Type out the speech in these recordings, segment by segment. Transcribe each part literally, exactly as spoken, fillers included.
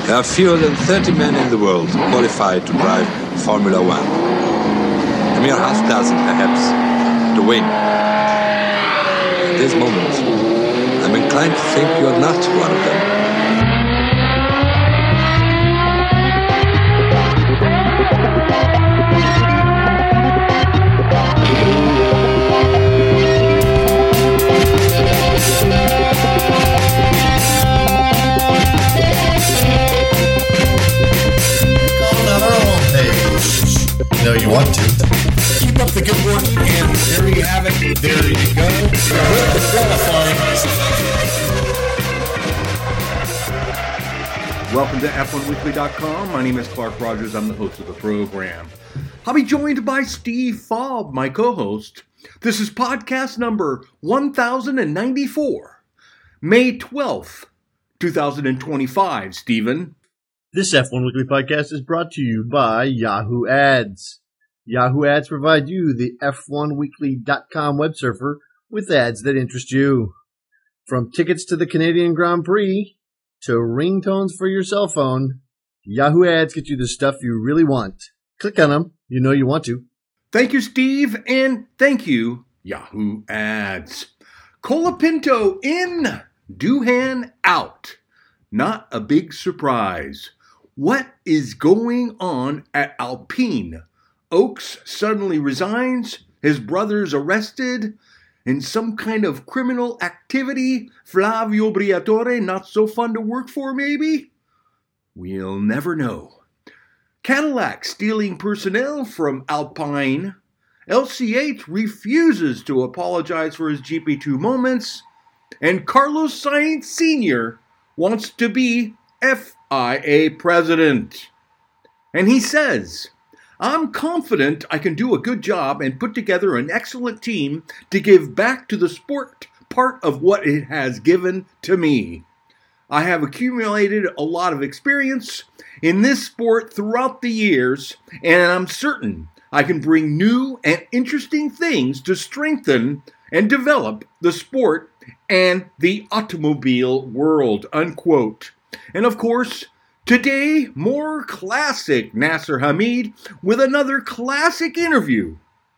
There are fewer than thirty men in the world qualified to drive Formula One. A mere half dozen, perhaps, to win. At this moment, I'm inclined to think you are not one of them. No, you want to. Keep up the good work, and there you have it. There you go. Welcome to F one weekly dot com. My name is Clark Rogers. I'm the host of the program. I'll be joined by Steve Fobb, my co-host. This is podcast number one thousand ninety-four, May twelfth, twenty twenty-five. Stephen. This F one Weekly podcast is brought to you by Yahoo Ads. Yahoo Ads provide you, the F one weekly dot com web surfer, with ads that interest you. From tickets to the Canadian Grand Prix to ringtones for your cell phone, Yahoo Ads get you the stuff you really want. Click on them. You know you want to. Thank you, Steve, and thank you, Yahoo Ads. Colapinto in, Doohan out. Not a big surprise. What is going on at Alpine? Oaks suddenly resigns, his brother's arrested, in some kind of criminal activity. Flavio Briatore not so fun to work for, maybe? We'll never know. Cadillac stealing personnel from Alpine. L C H refuses to apologize for his G P two moments. And Carlos Sainz Senior wants to be F I A president. And he says, I'm confident I can do a good job and put together an excellent team to give back to the sport part of what it has given to me. I have accumulated a lot of experience in this sport throughout the years, and I'm certain I can bring new and interesting things to strengthen and develop the sport and the automobile world, unquote. And of course, today, more classic Nasser Hamid with another classic interview.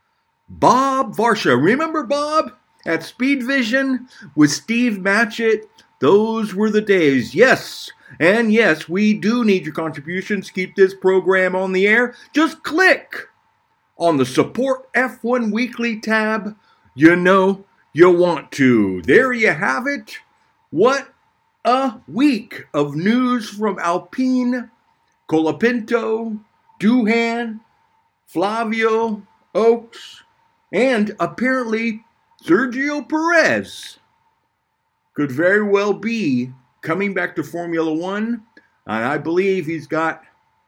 Bob Varsha. Remember Bob at Speed Vision with Steve Matchett? Those were the days. Yes, and yes, we do need your contributions. Keep this program on the air. Just click on the Support F one Weekly tab. You know you want to. There you have it. What a week of news from Alpine, Colapinto, Doohan, Flavio, Oaks, and apparently Sergio Perez could very well be coming back to Formula One, and I believe he's got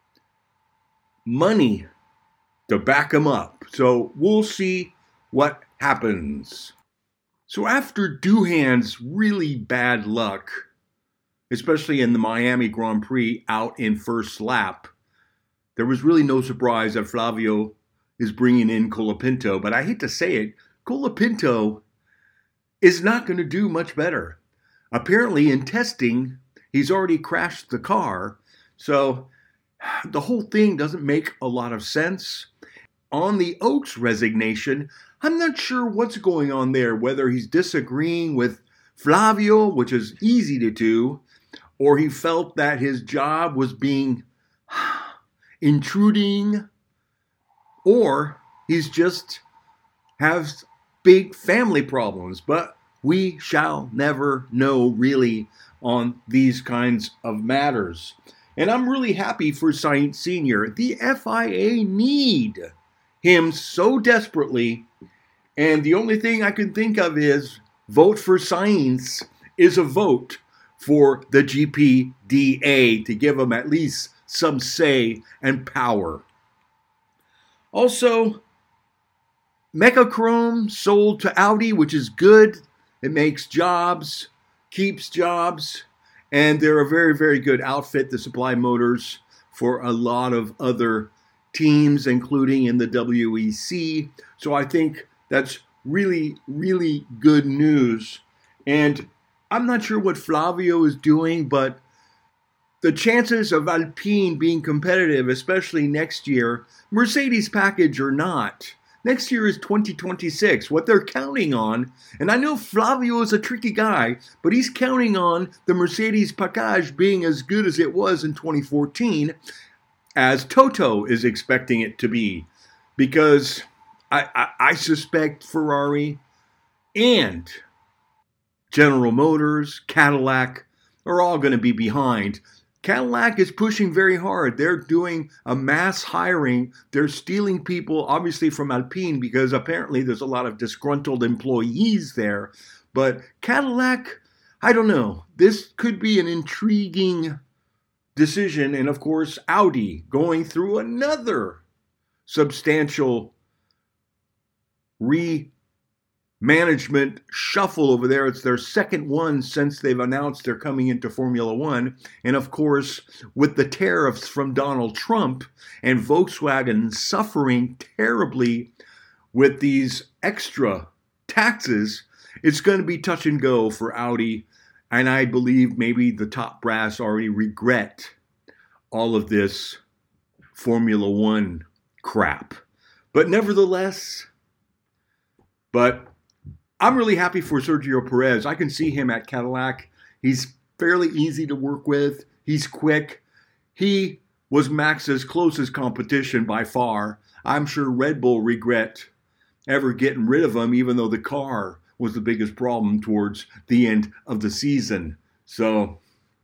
money to back him up. So we'll see what happens. So after Doohan's really bad luck, especially in the Miami Grand Prix out in first lap, there was really no surprise that Flavio is bringing in Colapinto. But I hate to say it, Colapinto is not going to do much better. Apparently in testing, he's already crashed the car. So the whole thing doesn't make a lot of sense. On the Oaks resignation, I'm not sure what's going on there, whether he's disagreeing with Flavio, which is easy to do, or he felt that his job was being intruding, or he's just has big family problems. But we shall never know really on these kinds of matters. And I'm really happy for Sainz Senior The F I A need him so desperately, and the only thing I can think of is vote for Sainz is a vote for the G P D A to give him at least some say and power. Also, Mechachrome sold to Audi, which is good. It makes jobs, keeps jobs, and they're a very, very good outfit to supply motors for a lot of other teams, including in the W E C. So I think that's really, really good news. And I'm not sure what Flavio is doing, but the chances of Alpine being competitive, especially next year, Mercedes package or not, next year is twenty twenty-six. What they're counting on, and I know Flavio is a tricky guy, but he's counting on the Mercedes package being as good as it was in twenty fourteen, as Toto is expecting it to be. Because I, I, I suspect Ferrari and General Motors, Cadillac, are all going to be behind. Cadillac is pushing very hard. They're doing a mass hiring. They're stealing people, obviously, from Alpine because apparently there's a lot of disgruntled employees there. But Cadillac, I don't know. This could be an intriguing decision. And of course, Audi going through another substantial re management shuffle over there. It's their second one since they've announced they're coming into Formula One. And of course, with the tariffs from Donald Trump and Volkswagen suffering terribly with these extra taxes, it's going to be touch and go for Audi. And I believe maybe the top brass already regret all of this Formula One crap. But nevertheless, but I'm really happy for Sergio Perez. I can see him at Cadillac. He's fairly easy to work with. He's quick. He was Max's closest competition by far. I'm sure Red Bull regret ever getting rid of him, even though the car was the biggest problem towards the end of the season. So,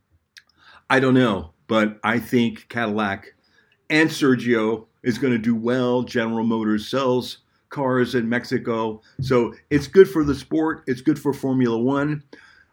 I don't know. But I think Cadillac and Sergio is going to do well. General Motors sells cars in Mexico. So it's good for the sport. It's good for Formula One.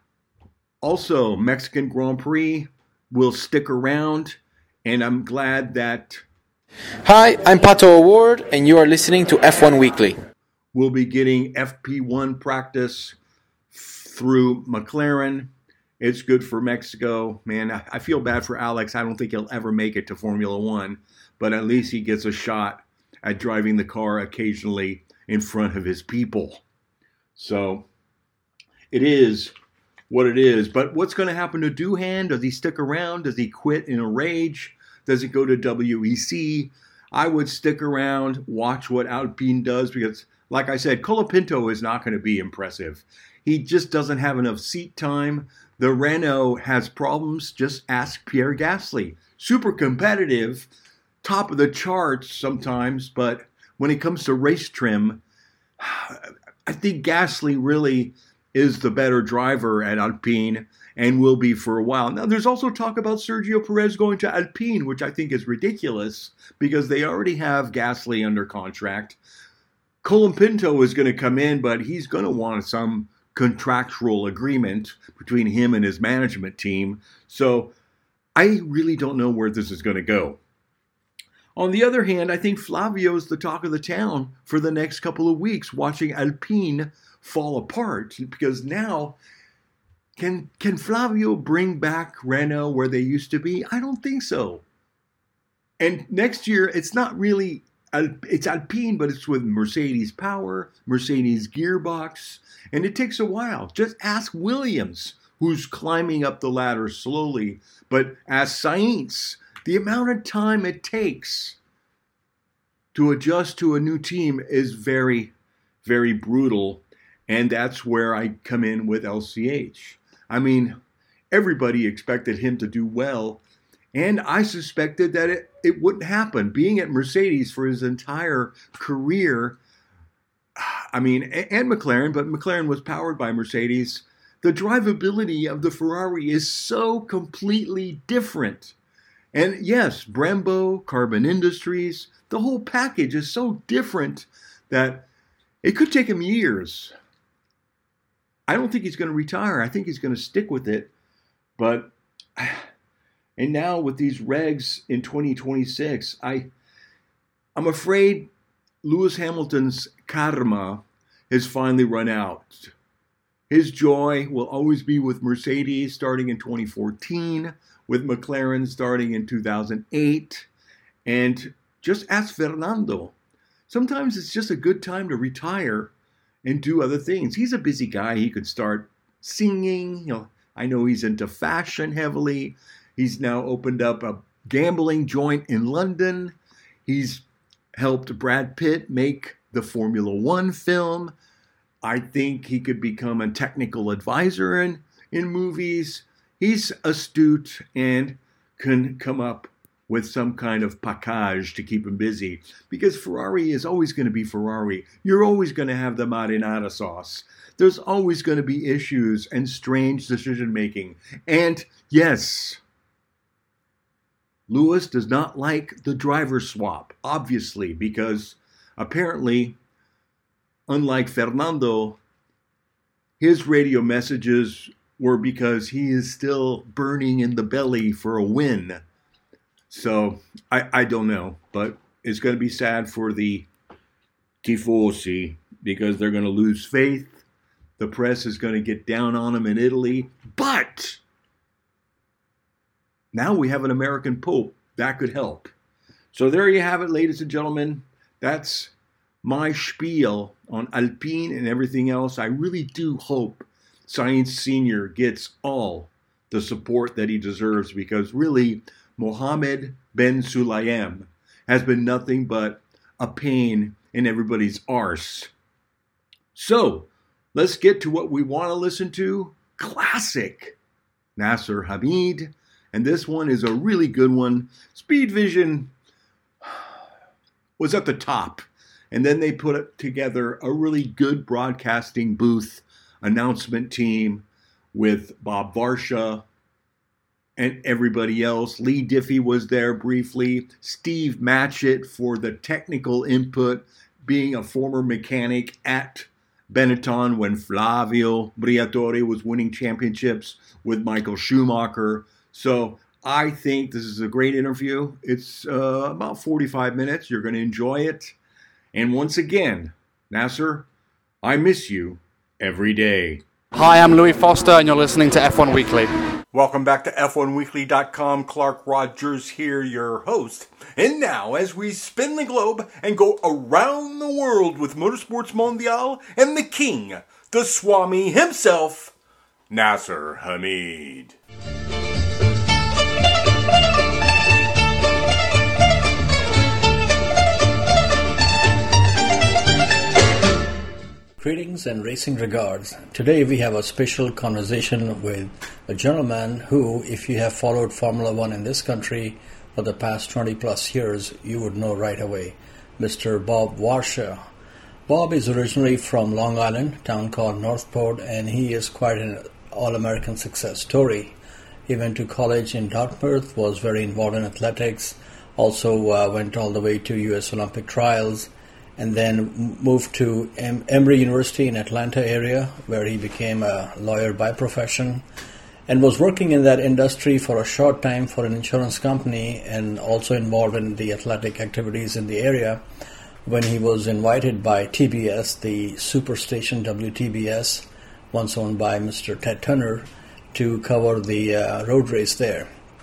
Also, Mexican Grand Prix will stick around. And I'm glad that... Hi, I'm Pato O'Ward, and you are listening to F one Weekly. We'll be getting F P one practice through McLaren. It's good for Mexico. Man, I feel bad for Alex. I don't think he'll ever make it to Formula One. But at least he gets a shot at driving the car occasionally in front of his people. So it is what it is. But what's going to happen to Doohan? Does he stick around? Does he quit in a rage? Does he go to W E C? I would stick around, watch what Alpine does because, like I said, Colapinto is not going to be impressive. He just doesn't have enough seat time. The Renault has problems. Just ask Pierre Gasly. Super competitive, top of the charts sometimes, but when it comes to race trim, I think Gasly really is the better driver at Alpine and will be for a while. Now, there's also talk about Sergio Perez going to Alpine, which I think is ridiculous because they already have Gasly under contract. Colapinto is going to come in, but he's going to want some contractual agreement between him and his management team. So I really don't know where this is going to go. On the other hand, I think Flavio is the talk of the town for the next couple of weeks, watching Alpine fall apart. Because now, can can Flavio bring back Renault where they used to be? I don't think so. And next year, it's not really, it's Alpine, but it's with Mercedes power, Mercedes gearbox, and it takes a while. Just ask Williams, who's climbing up the ladder slowly, but ask Sainz. The amount of time it takes to adjust to a new team is very, very brutal. And that's where I come in with L C H. I mean, everybody expected him to do well. And I suspected that it, it wouldn't happen. Being at Mercedes for his entire career, I mean, and McLaren, but McLaren was powered by Mercedes. The drivability of the Ferrari is so completely different. And yes, Brembo, Carbon Industries, the whole package is so different that it could take him years. I don't think he's going to retire. I think he's going to stick with it. But, and now with these regs in twenty twenty-six, I, I'm afraid Lewis Hamilton's karma has finally run out. His joy will always be with Mercedes starting in twenty fourteen, with McLaren starting in two thousand eight. And just ask Fernando. Sometimes it's just a good time to retire and do other things. He's a busy guy. He could start singing. You know, I know he's into fashion heavily. He's now opened up a gambling joint in London. He's helped Brad Pitt make the Formula One film. I think he could become a technical advisor in, in movies. He's astute and can come up with some kind of package to keep him busy, because Ferrari is always going to be Ferrari. You're always going to have the marinara sauce. There's always going to be issues and strange decision making. And yes, Lewis does not like the driver swap, obviously, because apparently, unlike Fernando, his radio messages were because he is still burning in the belly for a win. So, I, I don't know, but it's going to be sad for the Tifosi because they're going to lose faith. The press is going to get down on them in Italy. But now we have an American Pope. That could help. So there you have it, ladies and gentlemen. That's my spiel on Alpine and everything else. I really do hope Sainz Senior gets all the support that he deserves, because really, Mohammed Ben Sulayem has been nothing but a pain in everybody's arse. So, let's get to what we want to listen to. Classic Nasser Hamid. And this one is a really good one. Speed Vision was at the top. And then they put together a really good broadcasting booth announcement team with Bob Varsha and everybody else. Lee Diffie was there briefly. Steve Matchett for the technical input, being a former mechanic at Benetton when Flavio Briatore was winning championships with Michael Schumacher. So I think this is a great interview. It's uh, about forty-five minutes. You're going to enjoy it. And once again, Nasser, I miss you every day. Hi, I'm Louis Foster, and you're listening to F one Weekly. Welcome back to F one weekly dot com. Clark Rogers here, your host. And now, as we spin the globe and go around the world with Motorsports Mondial and the king, the Swami himself, Nasser Hamid. Greetings and racing regards. Today we have a special conversation with a gentleman who, if you have followed Formula One in this country for the past twenty plus years, you would know right away, Mister Bob Varsha. Bob is originally from Long Island, a town called Northport, and he is quite an all-American success story. He went to college in Dartmouth, was very involved in athletics, also uh, went all the way to U S Olympic trials, and then moved to em- Emory University in Atlanta area, where he became a lawyer by profession, and was working in that industry for a short time for an insurance company, and also involved in the athletic activities in the area, when he was invited by T B S, the superstation W T B S, once owned by Mister Ted Turner, to cover the uh, road race there.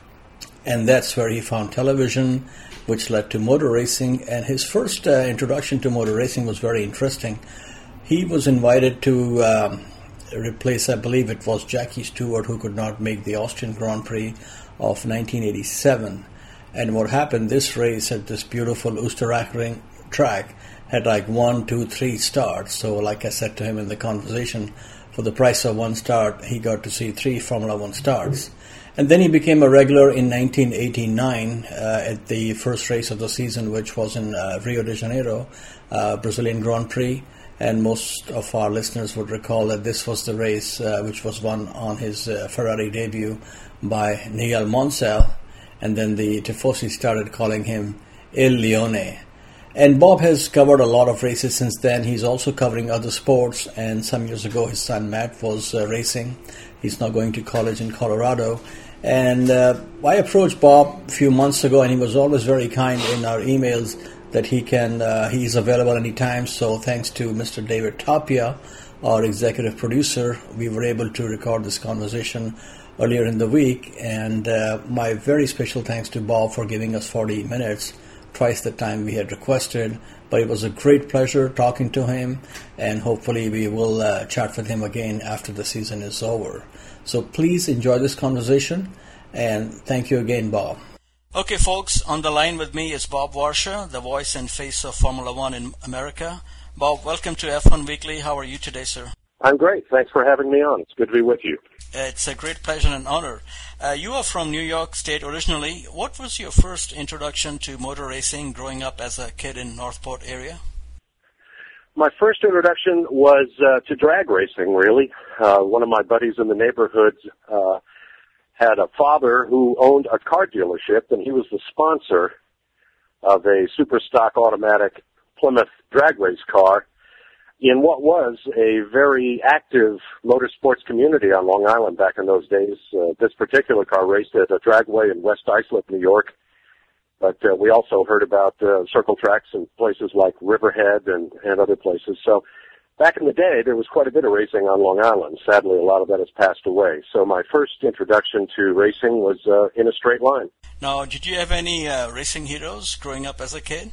And that's where he found television, which led to motor racing, and his first uh, introduction to motor racing was very interesting. He was invited to um, replace, I believe it was Jackie Stewart, who could not make the Austrian Grand Prix of nineteen eighty-seven. And what happened, this race at this beautiful Oosteraackering track had like one, two, three starts. So like I said to him in the conversation, for the price of one start, he got to see three Formula One starts. And then he became a regular in nineteen eighty-nine uh, at the first race of the season, which was in uh, Rio de Janeiro, uh, Brazilian Grand Prix. And most of our listeners would recall that this was the race uh, which was won on his uh, Ferrari debut by Nigel Mansell. And then the Tifosi started calling him Il Leone. And Bob has covered a lot of races since then. He's also covering other sports. And some years ago, his son Matt was uh, racing. He's now going to college in Colorado. And uh, I approached Bob a few months ago, and he was always very kind in our emails that he can uh, he's available anytime. So thanks to Mister David Tapia, our executive producer, we were able to record this conversation earlier in the week. And uh, my very special thanks to Bob for giving us forty minutes, twice the time we had requested. But it was a great pleasure talking to him, and hopefully we will uh, chat with him again after the season is over. So please enjoy this conversation, And thank you again, Bob. Okay, folks, on the line with me is Bob Varsha, the voice and face of Formula One in America. Bob, welcome to F one Weekly. How are you today, sir? I'm great. Thanks for having me on. It's good to be with you. It's a great pleasure and honor. Uh, you are from New York State originally. What was your first introduction to motor racing growing up as a kid in Northport area? My first introduction was uh, to drag racing, really. Uh, one of my buddies in the neighborhood uh, had a father who owned a car dealership, and he was the sponsor of a super stock automatic Plymouth drag race car in what was a very active motorsports community on Long Island back in those days. Uh, this particular car raced at a dragway in West Islip, New York, but uh, we also heard about uh, circle tracks in places like Riverhead and, and other places. So back in the day, there was quite a bit of racing on Long Island. Sadly, a lot of that has passed away. So my first introduction to racing was uh, in a straight line. Now, did you have any uh, racing heroes growing up as a kid?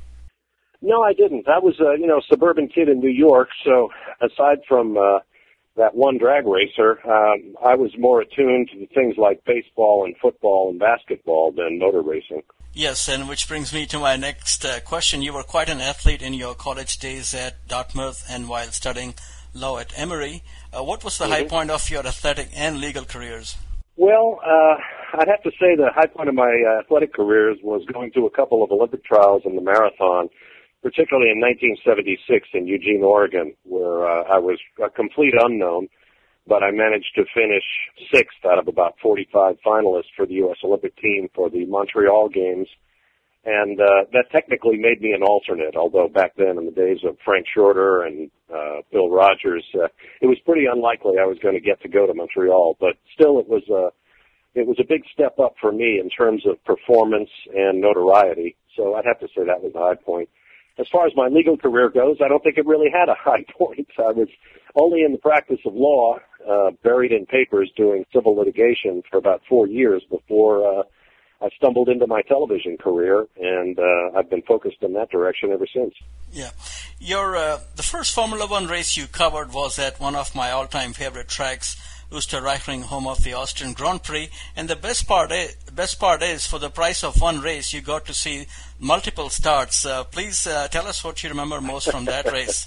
No, I didn't. I was a, you know, suburban kid in New York, so aside from uh, that one drag racer, um, I was more attuned to things like baseball and football and basketball than motor racing. Yes, and which brings me to my next uh, question. You were quite an athlete in your college days at Dartmouth and while studying law at Emory. Uh, what was the mm-hmm. high point of your athletic and legal careers? Well, uh, I'd have to say the high point of my uh, athletic careers was going to a couple of Olympic trials in the marathon, particularly in nineteen seventy-six in Eugene, Oregon, where uh, I was a complete unknown, but I managed to finish sixth out of about forty-five finalists for the U S Olympic team for the Montreal Games. And uh, that technically made me an alternate, although back then in the days of Frank Shorter and uh, Bill Rogers, uh, it was pretty unlikely I was going to get to go to Montreal. But still, it was a, it was a big step up for me in terms of performance and notoriety. So I'd have to say that was a high point. As far as my legal career goes, I don't think it really had a high point. I was only in the practice of law, uh, buried in papers doing civil litigation for about four years before uh, I stumbled into my television career, and uh, I've been focused in that direction ever since. Yeah. Your uh, the first Formula One race you covered was at one of my all-time favorite tracks, Österreichring, home of the Austrian Grand Prix. And the best part is, best part is, for the price of one race, you got to see multiple starts. Uh, please uh, tell us what you remember most from that race.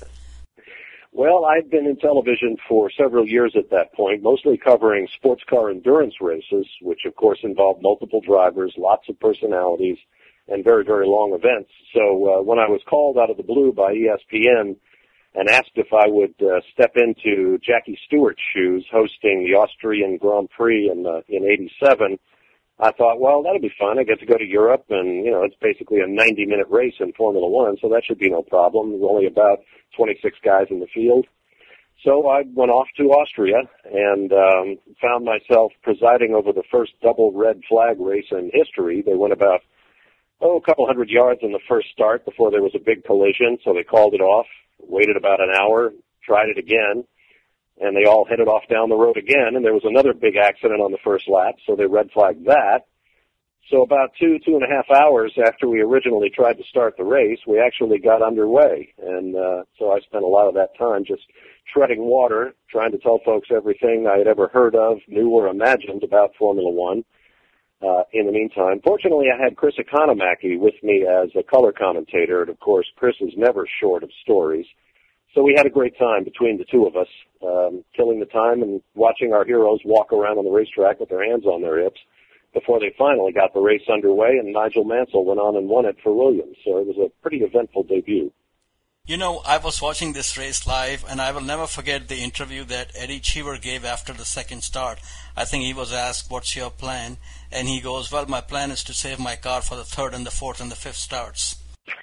Well, I'd been in television for several years at that point, mostly covering sports car endurance races, which of course involved multiple drivers, lots of personalities, and very, very long events. So uh, when I was called out of the blue by E S P N and asked if I would uh, step into Jackie Stewart's shoes hosting the Austrian Grand Prix in uh, in eighty-seven, I thought, well, that'll be fun. I get to go to Europe, and, you know, it's basically a ninety-minute race in Formula One, so that should be no problem. There's only about twenty-six guys in the field. So I went off to Austria and um, found myself presiding over the first double red flag race in history. They went about, oh, a couple hundred yards in the first start before there was a big collision, so they called it off, waited about an hour, tried it again, and they all headed off down the road again, and there was another big accident on the first lap, so they red flagged that. So about two, two and a half hours after we originally tried to start the race, we actually got underway. And uh, so I spent a lot of that time just treading water, trying to tell folks everything I had ever heard of, knew, or imagined about Formula One. Uh, in the meantime, fortunately, I had Chris Economaki with me as a color commentator, and of course, Chris is never short of stories. So we had a great time between the two of us, um, killing the time and watching our heroes walk around on the racetrack with their hands on their hips before they finally got the race underway, and Nigel Mansell went on and won it for Williams. So it was a pretty eventful debut. You know, I was watching this race live, and I will never forget the interview that Eddie Cheever gave after the second start. I think he was asked, what's your plan? And he goes, well, my plan is to save my car for the third and the fourth and the fifth starts.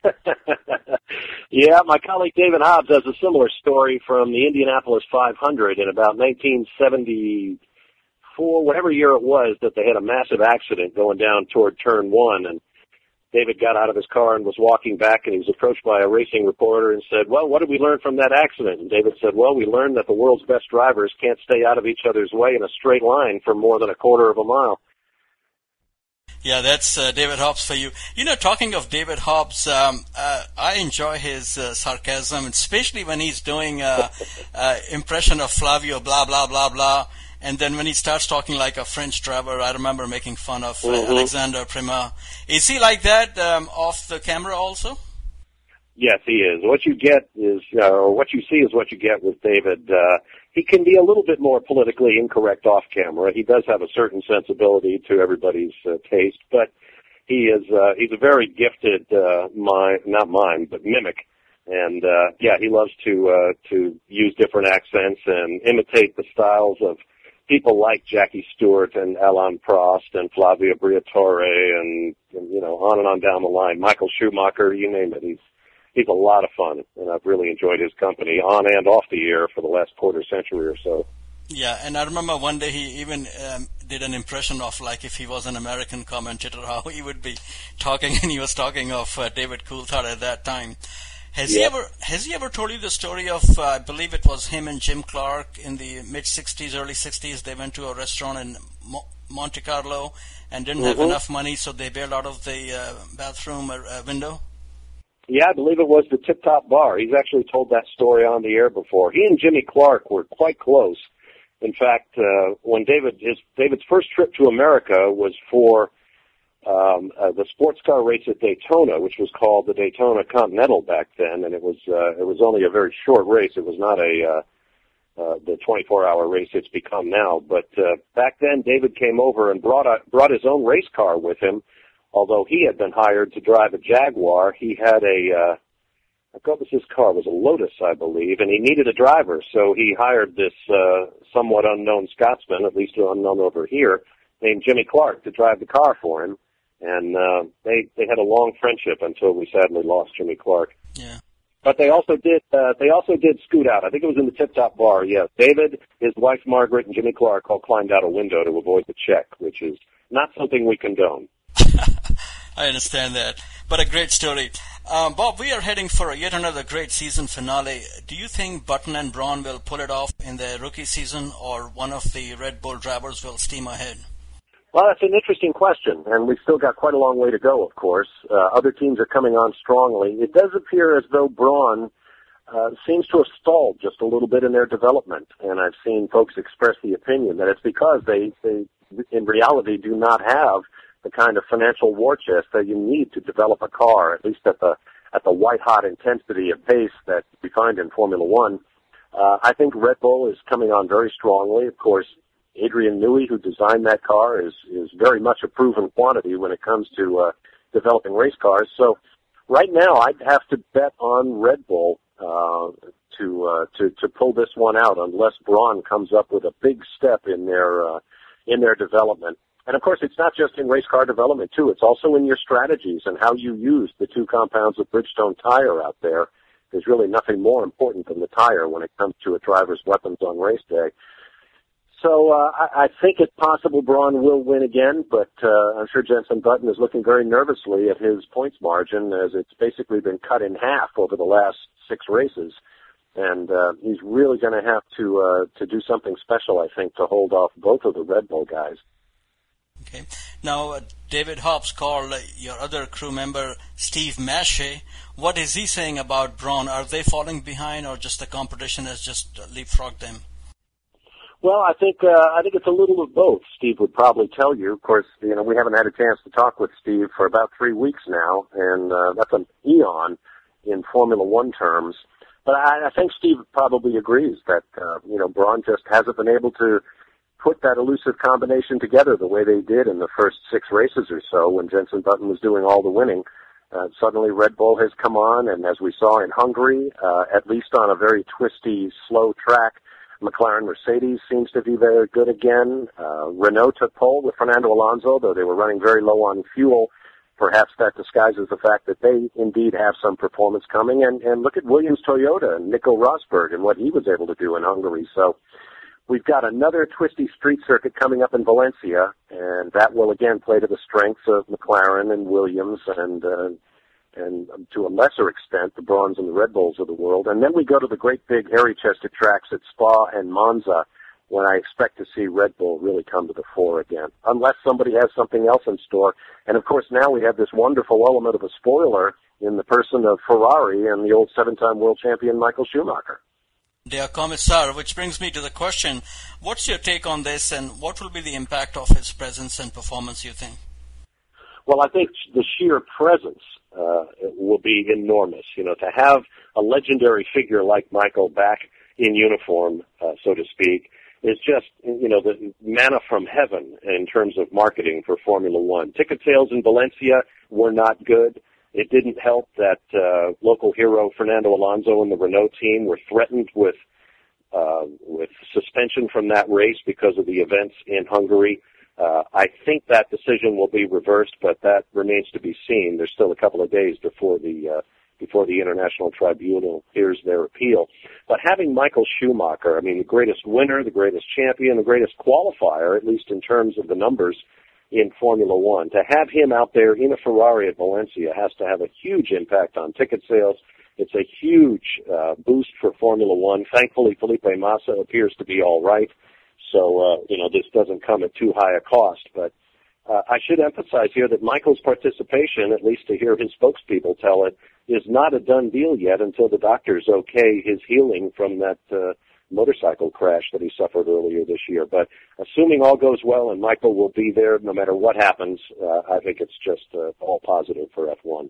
Yeah, my colleague David Hobbs has a similar story from the Indianapolis five hundred in about nineteen seventy-four, whatever year it was, that they had a massive accident going down toward turn one, and David got out of his car and was walking back, and he was approached by a racing reporter and said, well, what did we learn from that accident? And David said, well, we learned that the world's best drivers can't stay out of each other's way in a straight line for more than a quarter of a mile. Yeah, that's uh, David Hobbs for you. You know, talking of David Hobbs, um, uh, I enjoy his uh, sarcasm, especially when he's doing uh, uh, impression of Flavio, blah, blah, blah, blah. And then when he starts talking like a French driver, I remember making fun of uh, mm-hmm. Alexander Prima. Is he like that um, off the camera also? Yes, he is. What you get is, uh, or what you see is what you get with David. Uh, he can be a little bit more politically incorrect off camera. He does have a certain sensibility to everybody's uh, taste, but he is, uh, he's a very gifted, uh, mime, not mime, but mimic. And, uh, yeah, he loves to, uh, to use different accents and imitate the styles of people like Jackie Stewart and Alain Prost and Flavio Briatore and, and, you know, on and on down the line. Michael Schumacher, you name it. He's, he's a lot of fun, and I've really enjoyed his company on and off the air for the last quarter century or so. Yeah, and I remember one day he even um, did an impression of, like, if he was an American commentator, how he would be talking, and he was talking of uh, David Coulthard at that time. Has yeah. he ever has he ever told you the story of, uh, I believe it was him and Jim Clark in the mid-sixties, early sixties, they went to a restaurant in Mo- Monte Carlo and didn't mm-hmm. have enough money, so they bailed out of the uh, bathroom uh, window? Yeah, I believe it was the Tip Top Bar. He's actually told that story on the air before. He and Jimmy Clark were quite close. In fact, uh, when David, his, David's first trip to America was for um, uh, the sports car race at Daytona, which was called the Daytona Continental back then, and it was uh, it was only a very short race. It was not a uh, uh, the twenty-four hour race it's become now. But uh, back then, David came over and brought a, brought his own race car with him. Although he had been hired to drive a Jaguar, he had a, uh, I thought was his car, it was a Lotus, I believe, and he needed a driver, so he hired this uh, somewhat unknown Scotsman, at least unknown over here, named Jimmy Clark to drive the car for him, and uh, they they had a long friendship until we sadly lost Jimmy Clark. Yeah. But they also did uh, they also did scoot out. I think it was in the Tip Top Bar. Yes, David, his wife Margaret, and Jimmy Clark all climbed out a window to avoid the check, which is not something we condone. I understand that, but a great story. Um, Bob, we are heading for yet another great season finale. Do you think Button and Braun will pull it off in their rookie season, or one of the Red Bull drivers will steam ahead? Well, that's an interesting question, and we've still got quite a long way to go, of course. Uh, other teams are coming on strongly. It does appear as though Braun uh, seems to have stalled just a little bit in their development, and I've seen folks express the opinion that it's because they, they in reality, do not have the kind of financial war chest that you need to develop a car, at least at the at the white-hot intensity of pace that we find in Formula One. Uh, I think Red Bull is coming on very strongly. Of course, Adrian Newey, who designed that car, is is very much a proven quantity when it comes to uh, developing race cars. So right now, I'd have to bet on Red Bull uh, to uh, to to pull this one out, unless Braun comes up with a big step in their uh, in their development. And, of course, it's not just in race car development, too. It's also in your strategies and how you use the two compounds of Bridgestone tire out there. There's really nothing more important than the tire when it comes to a driver's weapons on race day. So uh, I, I think it's possible Braun will win again, but uh, I'm sure Jenson Button is looking very nervously at his points margin, as it's basically been cut in half over the last six races. And uh, he's really going to have to uh, to do something special, I think, to hold off both of the Red Bull guys. Okay. Now, uh, David Hobbs called uh, your other crew member, Steve Mache. What is he saying about Braun? Are they falling behind, or just the competition has just uh, leapfrogged them? Well, I think uh, I think it's a little of both. Steve would probably tell you. Of course, you know, we haven't had a chance to talk with Steve for about three weeks now, and uh, that's an eon in Formula One terms. But I, I think Steve probably agrees that uh, you know Braun just hasn't been able to put that elusive combination together the way they did in the first six races or so when Jenson Button was doing all the winning. Uh, suddenly Red Bull has come on, and as we saw in Hungary, uh, at least on a very twisty, slow track, McLaren Mercedes seems to be very good again. Uh, Renault took pole with Fernando Alonso, though they were running very low on fuel. Perhaps that disguises the fact that they indeed have some performance coming. And, and look at Williams Toyota and Nico Rosberg and what he was able to do in Hungary. So we've got another twisty street circuit coming up in Valencia, and that will again play to the strengths of McLaren and Williams and uh, and to a lesser extent the Brauns and the Red Bulls of the world. And then we go to the great big hairy-chested tracks at Spa and Monza, when I expect to see Red Bull really come to the fore again, unless somebody has something else in store. And, of course, now we have this wonderful element of a spoiler in the person of Ferrari and the old seven-time world champion Michael Schumacher. Der Kommissar, which brings me to the question, what's your take on this and what will be the impact of his presence and performance, you think? Well, I think the sheer presence uh, will be enormous. You know, to have a legendary figure like Michael back in uniform, uh, so to speak, is just, you know, the manna from heaven in terms of marketing for Formula One. Ticket sales in Valencia were not good. It didn't help that uh, local hero Fernando Alonso and the Renault team were threatened with uh, with suspension from that race because of the events in Hungary. Uh, I think that decision will be reversed, but that remains to be seen. There's still a couple of days before the uh, before the International Tribunal hears their appeal. But having Michael Schumacher, I mean, the greatest winner, the greatest champion, the greatest qualifier, at least in terms of the numbers in Formula One, to have him out there in a Ferrari at Valencia has to have a huge impact on ticket sales. It's a huge uh, boost for Formula One. Thankfully, Felipe Massa appears to be all right. So, uh, you know, this doesn't come at too high a cost. But uh, I should emphasize here that Michael's participation, at least to hear his spokespeople tell it, is not a done deal yet until the doctors okay his healing from that uh, motorcycle crash that he suffered earlier this year. But assuming all goes well and Michael will be there no matter what happens, uh, I think it's just uh, all positive for F one.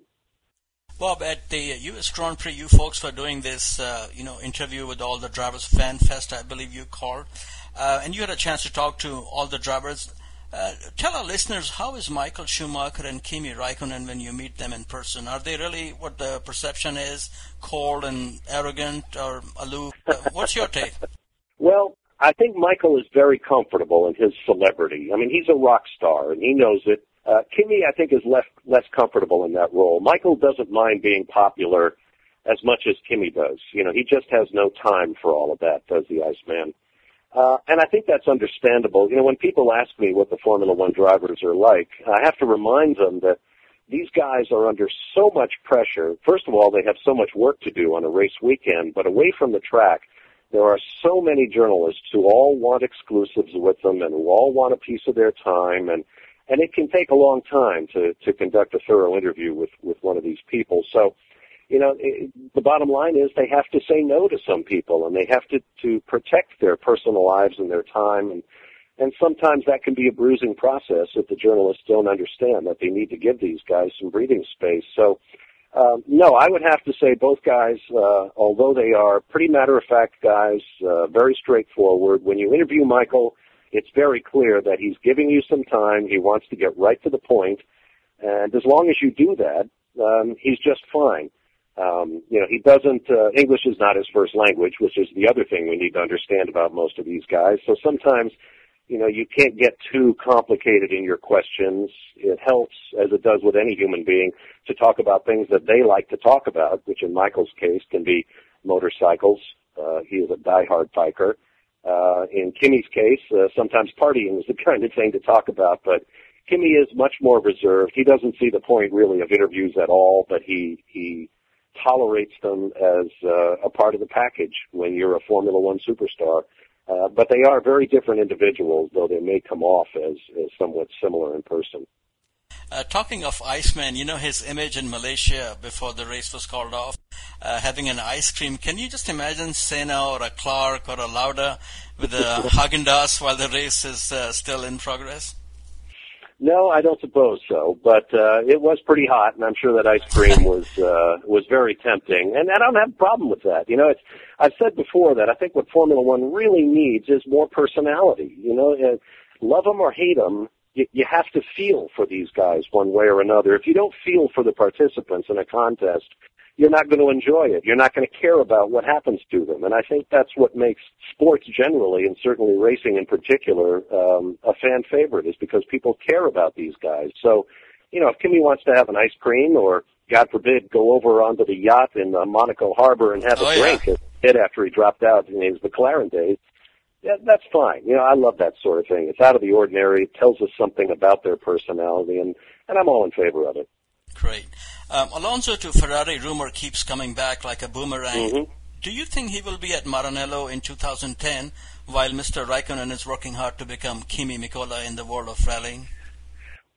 Bob, at the U S Grand Prix, you folks were doing this, uh, you know, interview with all the drivers, Fan Fest, I believe you called, uh, and you had a chance to talk to all the drivers. Uh, tell our listeners, how is Michael Schumacher and Kimi Raikkonen when you meet them in person? Are they really what the perception is, cold and arrogant or aloof? Uh, what's your take? Well, I think Michael is very comfortable in his celebrity. I mean, he's a rock star, and he knows it. Uh, Kimi, I think, is less, less comfortable in that role. Michael doesn't mind being popular as much as Kimi does. You know, he just has no time for all of that, does the Iceman. Uh, and I think that's understandable. You know, when people ask me what the Formula One drivers are like, I have to remind them that these guys are under so much pressure. First of all, they have so much work to do on a race weekend, but away from the track, there are so many journalists who all want exclusives with them and who all want a piece of their time, and and it can take a long time to, to conduct a thorough interview with, with one of these people. So, you know, it, the bottom line is they have to say no to some people, and they have to, to protect their personal lives and their time, and, and sometimes that can be a bruising process if the journalists don't understand that they need to give these guys some breathing space. So, um, no, I would have to say both guys, uh, although they are pretty matter-of-fact guys, uh, very straightforward, when you interview Michael, it's very clear that he's giving you some time. He wants to get right to the point, and as long as you do that, um, he's just fine. Um, you know, he doesn't, uh, English is not his first language, which is the other thing we need to understand about most of these guys. So sometimes, you know, you can't get too complicated in your questions. It helps, as it does with any human being, to talk about things that they like to talk about, which in Michael's case can be motorcycles. Uh, he is a diehard biker. Uh, in Kimi's case, uh, sometimes partying is the kind of thing to talk about, but Kimi is much more reserved. He doesn't see the point really of interviews at all, but he, he tolerates them as uh, a part of the package when you're a Formula One superstar. Uh, but they are very different individuals, though they may come off as, as somewhat similar in person. Uh, talking of Iceman, you know his image in Malaysia before the race was called off, uh, having an ice cream. Can you just imagine Senna or a Clark or a Lauda with a Haagen-Dazs while the race is uh, still in progress? No, I don't suppose so. But uh, it was pretty hot, and I'm sure that ice cream was uh, was very tempting. And I don't have a problem with that. You know, it's, I've said before that I think what Formula One really needs is more personality. You know, uh, love them or hate them, you, you have to feel for these guys one way or another. If you don't feel for the participants in a contest, you're not going to enjoy it. You're not going to care about what happens to them. And I think that's what makes sports generally, and certainly racing in particular, um, a fan favorite, is because people care about these guys. So, you know, if Kimi wants to have an ice cream or, God forbid, go over onto the yacht in uh, Monaco Harbor and have a oh, drink yeah. as he did after he dropped out in his McLaren days, yeah, that's fine. You know, I love that sort of thing. It's out of the ordinary. It tells us something about their personality, and, and I'm all in favor of it. Great. Um, Alonso to Ferrari rumor keeps coming back like a boomerang. Mm-hmm. Do you think he will be at Maranello in two thousand ten while Mister Raikkonen is working hard to become Kimi Mikola in the world of rallying?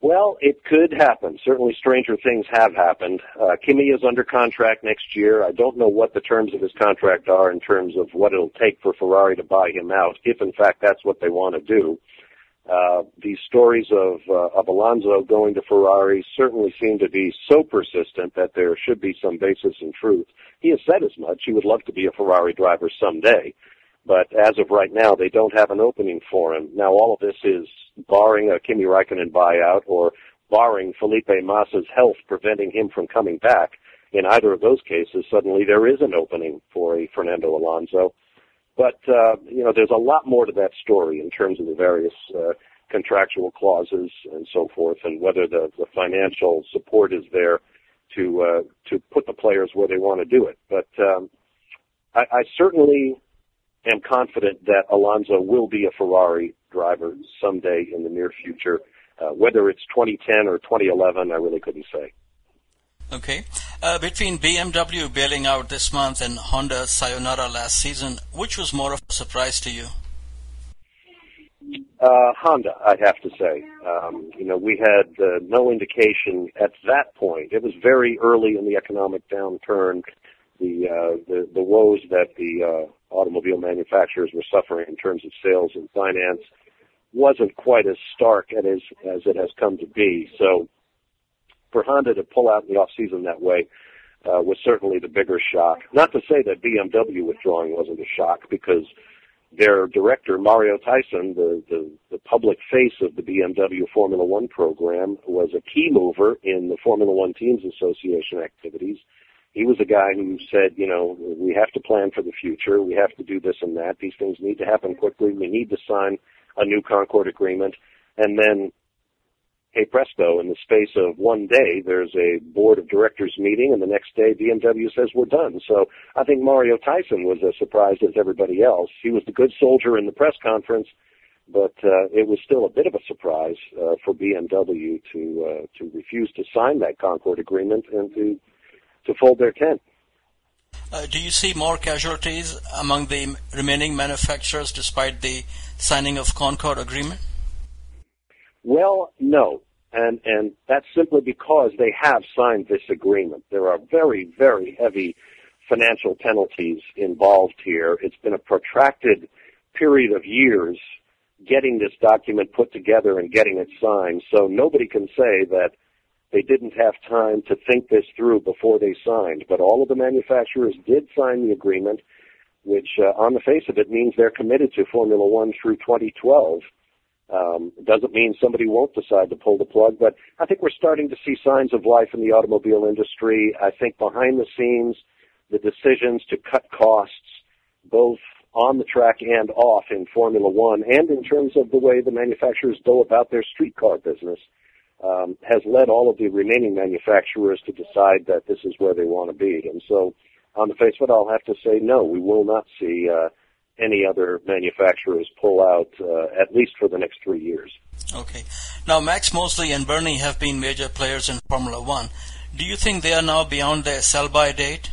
Well, it could happen. Certainly stranger things have happened. Uh, Kimi is under contract next year. I don't know what the terms of his contract are in terms of what it'll take for Ferrari to buy him out, if in fact that's what they want to do. Uh, these stories of, uh, of Alonso going to Ferrari certainly seem to be so persistent that there should be some basis in truth. He has said as much. He would love to be a Ferrari driver someday. But as of right now, they don't have an opening for him. Now, all of this is barring a Kimi Räikkönen buyout or barring Felipe Massa's health preventing him from coming back. In either of those cases, suddenly there is an opening for a Fernando Alonso. But, uh, you know, there's a lot more to that story in terms of the various uh, contractual clauses and so forth, and whether the, the financial support is there to uh, to put the players where they want to do it. But um, I, I certainly am confident that Alonso will be a Ferrari driver someday in the near future. Uh, whether it's twenty ten or twenty eleven, I really couldn't say. Okay. Uh, between B M W bailing out this month and Honda sayonara last season, which was more of a surprise to you? Uh, Honda, I'd have to say. Um, you know, we had uh, no indication at that point. It was very early in the economic downturn. The, uh, the, the woes that the uh, automobile manufacturers were suffering in terms of sales and finance wasn't quite as stark as, as it has come to be. So for Honda to pull out in the off-season that way uh, was certainly the bigger shock. Not to say that B M W withdrawing wasn't a shock, because their director, Mario Tyson, the, the, the public face of the B M W Formula One program, was a key mover in the Formula One Teams Association activities. He was a guy who said, you know, we have to plan for the future. We have to do this and that. These things need to happen quickly. We need to sign a new Concord agreement. And then, hey presto, in the space of one day, there's a board of directors meeting, and the next day B M W says we're done. So I think Mario Tyson was as surprised as everybody else. He was the good soldier in the press conference, but uh, it was still a bit of a surprise uh, for B M W to uh, to refuse to sign that Concord agreement and to to fold their tent. Uh, do you see more casualties among the remaining manufacturers despite the signing of Concord agreement? Well, no, and and that's simply because they have signed this agreement. There are very, very heavy financial penalties involved here. It's been a protracted period of years getting this document put together and getting it signed, so nobody can say that they didn't have time to think this through before they signed. But all of the manufacturers did sign the agreement, which uh, on the face of it means they're committed to Formula One through twenty twelve. Um, it doesn't mean somebody won't decide to pull the plug, but I think we're starting to see signs of life in the automobile industry. I think behind the scenes, the decisions to cut costs, both on the track and off in Formula One, and in terms of the way the manufacturers go about their streetcar business, um, has led all of the remaining manufacturers to decide that this is where they want to be. And so, on the face of it, I'll have to say no, we will not see uh, any other manufacturers pull out, uh, at least for the next three years. Okay. Now, Max Mosley and Bernie have been major players in Formula One. Do you think they are now beyond their sell-by date?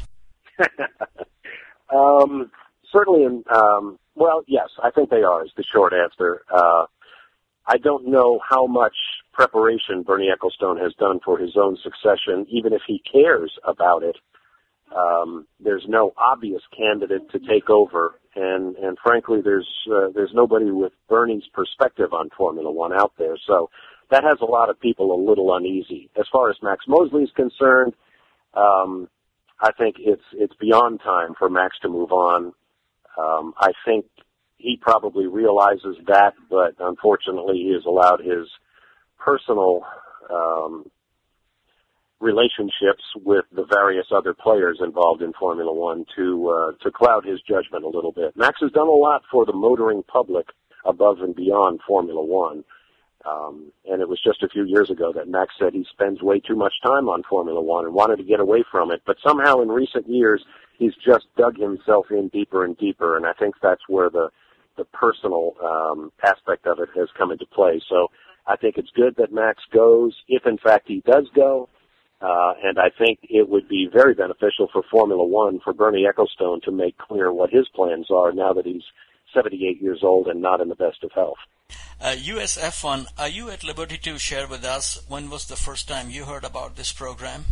um, certainly, in, um, well, yes, I think they are, is the short answer. Uh, I don't know how much preparation Bernie Ecclestone has done for his own succession, even if he cares about it. Um, there's no obvious candidate to take over, and, and frankly, there's uh, there's nobody with Bernie's perspective on Formula One out there. So that has a lot of people a little uneasy. As far as Max Mosley is concerned, um, I think it's it's beyond time for Max to move on. Um, I think he probably realizes that, but unfortunately, he has allowed his personal um, relationships with the various other players involved in Formula One to uh, to cloud his judgment a little bit. Max has done a lot for the motoring public above and beyond Formula One. Um, and it was just a few years ago that Max said he spends way too much time on Formula One and wanted to get away from it. But somehow in recent years, he's just dug himself in deeper and deeper, and I think that's where the, the personal um, aspect of it has come into play. So I think it's good that Max goes, if in fact he does go. Uh, and I think it would be very beneficial for Formula One for Bernie Ecclestone to make clear what his plans are now that he's seventy-eight years old and not in the best of health. Uh, U S F one, are you at liberty to share with us when was the first time you heard about this program?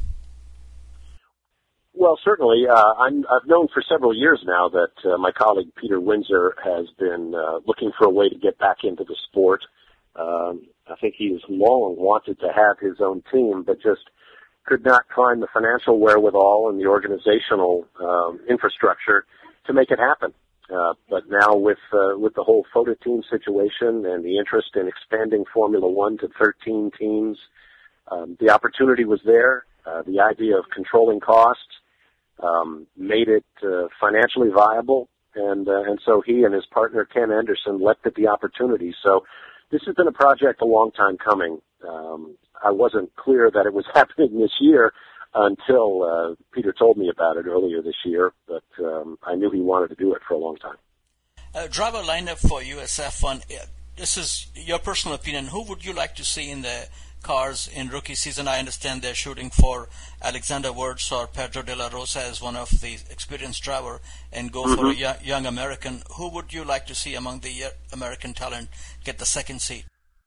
Well, certainly. Uh, I'm, I've known for several years now that uh, my colleague Peter Windsor has been uh, looking for a way to get back into the sport. Um, I think he has long wanted to have his own team, but just could not find the financial wherewithal and the organizational um, infrastructure to make it happen. Uh, but now with uh, with the whole photo team situation and the interest in expanding Formula One to thirteen teams, um, the opportunity was there. Uh, the idea of controlling costs um, made it uh, financially viable, and uh, and so he and his partner Ken Anderson leapt at the opportunity. So this has been a project a long time coming. Um, I wasn't clear that it was happening this year until uh, Peter told me about it earlier this year, but um, I knew he wanted to do it for a long time. Uh, driver lineup for U S F one, this is your personal opinion. Who would you like to see in the cars in rookie season? I understand they're shooting for Alexander Wurz or Pedro de la Rosa as one of the experienced driver and go mm-hmm. for a young, young American. Who would you like to see among the American talent get the second seat?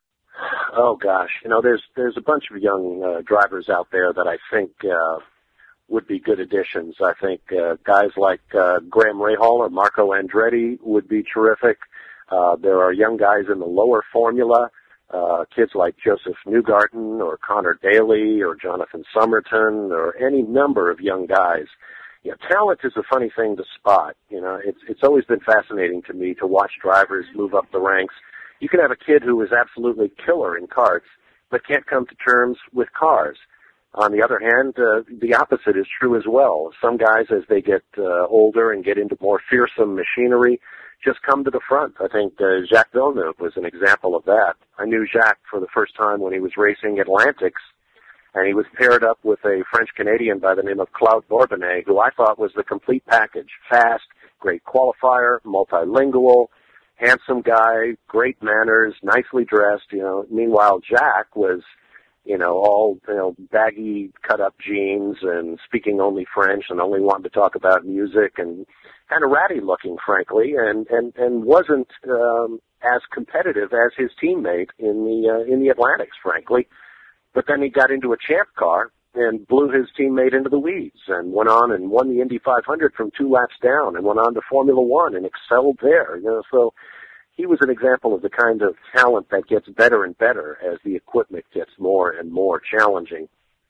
Oh gosh, you know, there's there's a bunch of young uh, drivers out there that I think uh, would be good additions. I think uh, guys like uh, Graham Rahal or Marco Andretti would be terrific. Uh, there are young guys in the lower formula, uh, kids like Joseph Newgarden or Connor Daly or Jonathan Somerton or any number of young guys. You know, talent is a funny thing to spot. You know, it's it's always been fascinating to me to watch drivers move up the ranks. You can have a kid who is absolutely killer in karts, but can't come to terms with cars. On the other hand, uh, the opposite is true as well. Some guys, as they get uh, older and get into more fearsome machinery, just come to the front. I think uh, Jacques Villeneuve was an example of that. I knew Jacques for the first time when he was racing Atlantics, and he was paired up with a French-Canadian by the name of Claude Bourbonnais, who I thought was the complete package. Fast, great qualifier, multilingual, handsome guy, great manners, nicely dressed, you know. Meanwhile, Jack was, you know, all, you know, baggy cut-up jeans and speaking only French and only wanted to talk about music and kind of ratty-looking, frankly, and, and, and wasn't um, as competitive as his teammate in the uh, in the Atlantics, frankly. But then he got into a champ car and blew his teammate into the weeds and went on and won the Indy five hundred from two laps down and went on to Formula One and excelled there. You know, so he was an example of the kind of talent that gets better and better as the equipment gets more and more challenging.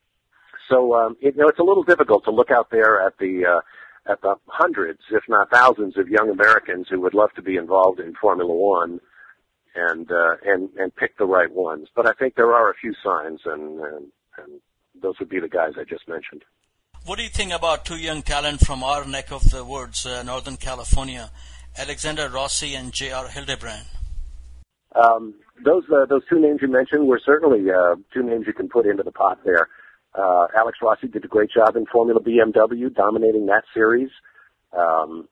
So, um, it, you know, it's a little difficult to look out there at the uh, at the hundreds, if not thousands, of young Americans who would love to be involved in Formula One and uh, and and pick the right ones. But I think there are a few signs, and, and, and those would be the guys I just mentioned. What do you think about two young talent from our neck of the woods, uh, Northern California, Alexander Rossi and J R Hildebrand? Um, those uh, those two names you mentioned were certainly uh, two names you can put into the pot there. Uh, Alex Rossi did a great job in Formula B M W, dominating that series. Um,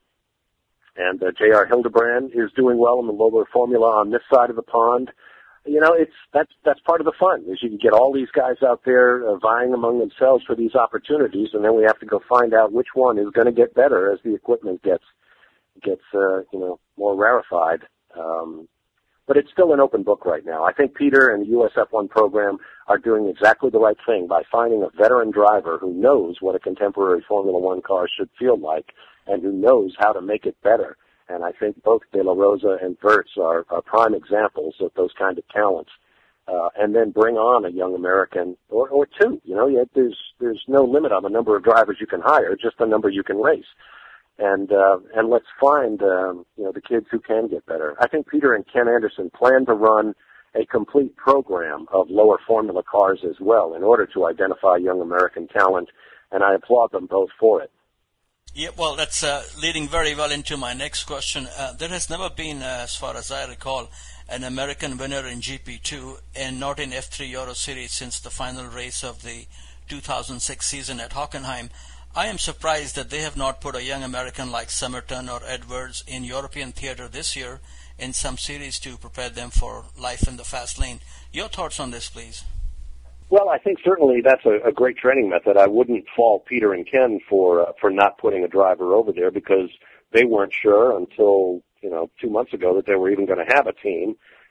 and uh, J R Hildebrand is doing well in the lower formula on this side of the pond. You know, it's that's that's part of the fun, is you can get all these guys out there uh, vying among themselves for these opportunities, and then we have to go find out which one is going to get better as the equipment gets gets uh, you know more rarefied. Um, but it's still an open book right now. I think Peter and the U S F one program are doing exactly the right thing by finding a veteran driver who knows what a contemporary Formula One car should feel like and who knows how to make it better. And I think both De La Rosa and Wurz are, are prime examples of those kind of talents. Uh, and then bring on a young American or, or two. You know, yet there's there's no limit on the number of drivers you can hire, just the number you can race. And uh, and let's find um, you know the kids who can get better. I think Peter and Ken Anderson plan to run a complete program of lower formula cars as well in order to identify young American talent, and I applaud them both for it. Yeah, well, that's uh, leading very well into my next question. Uh, there has never been, uh, as far as I recall, an American winner in G P two and not in F three Euro Series since the final race of the two thousand six season at Hockenheim. I am surprised that they have not put a young American like Somerton or Edwards in European theater this year in some series to prepare them for life in the fast lane. Your thoughts on this, please? Well, I think certainly that's a, a great training method. I wouldn't fault Peter and Ken for uh, for not putting a driver over there because they weren't sure until, you know, two months ago that they were even going to have a team.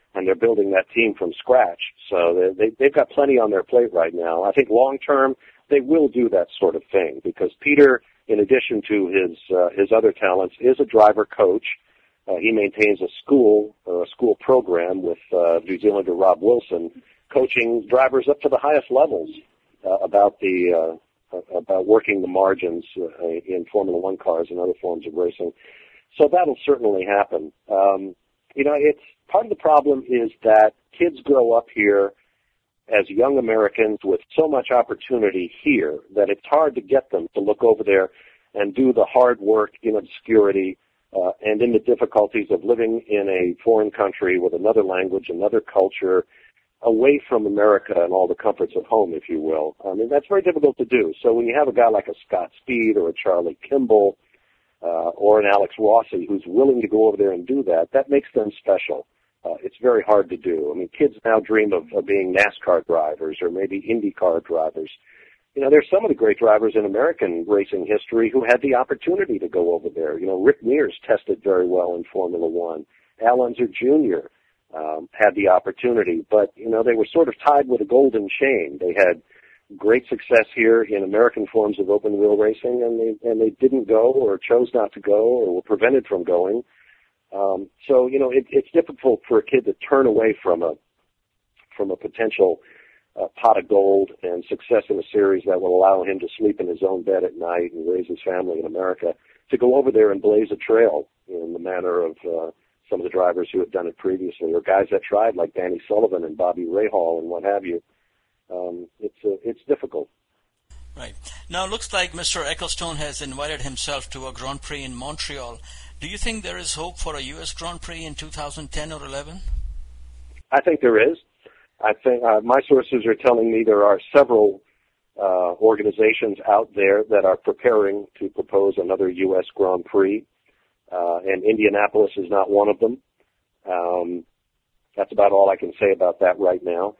and they're building that team from scratch. So they, they've got plenty on their plate right now. I think long term they will do that sort of thing because Peter, in addition to his uh, his other talents, is a driver coach. Uh, he maintains a school or a school program with uh, New Zealander Rob Wilson, coaching drivers up to the highest levels uh, about the uh, about working the margins uh, in Formula One cars and other forms of racing. So that'll certainly happen. Um, you know, it's part of the problem is that kids grow up here as young Americans with so much opportunity here that it's hard to get them to look over there and do the hard work in obscurity uh, and in the difficulties of living in a foreign country with another language, another culture, away from America and all the comforts of home, if you will. I mean, that's very difficult to do. So when you have a guy like a Scott Speed or a Charlie Kimball uh, or an Alex Rossi who's willing to go over there and do that, that makes them special. Uh, it's very hard to do. I mean, kids now dream of, of being NASCAR drivers or maybe IndyCar drivers. You know, there's some of the great drivers in American racing history who had the opportunity to go over there. You know, Rick Mears tested very well in Formula One. Al Unser Junior Um, had the opportunity, but, you know, they were sort of tied with a golden chain. They had great success here in American forms of open wheel racing, and they, and they didn't go or chose not to go or were prevented from going. Um, so, you know, it, it's difficult for a kid to turn away from a, from a potential uh, pot of gold and success in a series that will allow him to sleep in his own bed at night and raise his family in America, to go over there and blaze a trail in the manner of, uh, some of the drivers who have done it previously, or guys that tried, like Danny Sullivan and Bobby Rahal and what have you. Um, it's uh, it's difficult. Right. Now, it looks like Mister Ecclestone has invited himself to a Grand Prix in Montreal. Do you think there is hope for a U S Grand Prix in two thousand ten or eleven? I think there is. I think uh, my sources are telling me there are several uh, organizations out there that are preparing to propose another U S Grand Prix. Uh, and Indianapolis is not one of them. Um, that's about all I can say about that right now.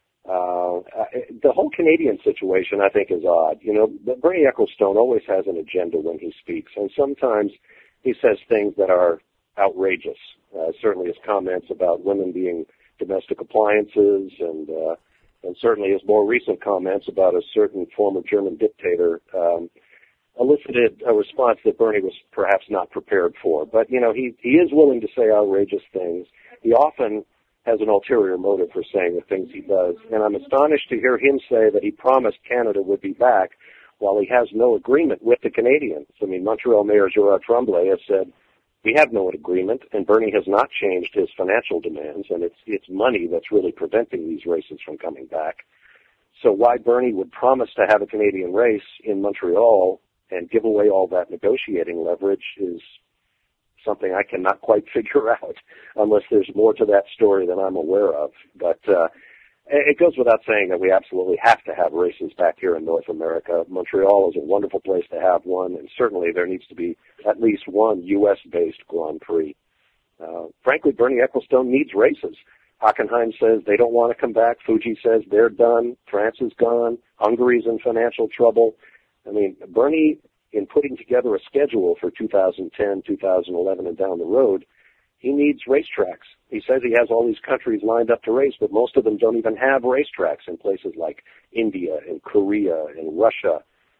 Uh, the whole Canadian situation, I think, is odd. You know, Bernie Ecclestone always has an agenda when he speaks, and sometimes he says things that are outrageous. Uh, certainly his comments about women being domestic appliances, and uh, and certainly his more recent comments about a certain former German dictator um, elicited a response that Bernie was perhaps not prepared for. But, you know, he, he is willing to say outrageous things. He often has an ulterior motive for saying the things he does. And I'm astonished to hear him say that he promised Canada would be back while he has no agreement with the Canadians. I mean, Montreal Mayor Gerard Tremblay has said, we have no agreement, and Bernie has not changed his financial demands, and it's, it's money that's really preventing these races from coming back. So why Bernie would promise to have a Canadian race in Montreal and give away all that negotiating leverage is something I cannot quite figure out, unless there's more to that story than I'm aware of. But uh, it goes without saying that we absolutely have to have races back here in North America. Montreal is a wonderful place to have one, and certainly there needs to be at least one U S-based Grand Prix. Uh, frankly, Bernie Ecclestone needs races. Hockenheim says they don't want to come back. Fuji says they're done. France is gone. Hungary's in financial trouble. I mean, Bernie, in putting together a schedule for two thousand ten, two thousand eleven, and down the road, he needs racetracks. He says he has all these countries lined up to race, but most of them don't even have racetracks in places like India and Korea and Russia.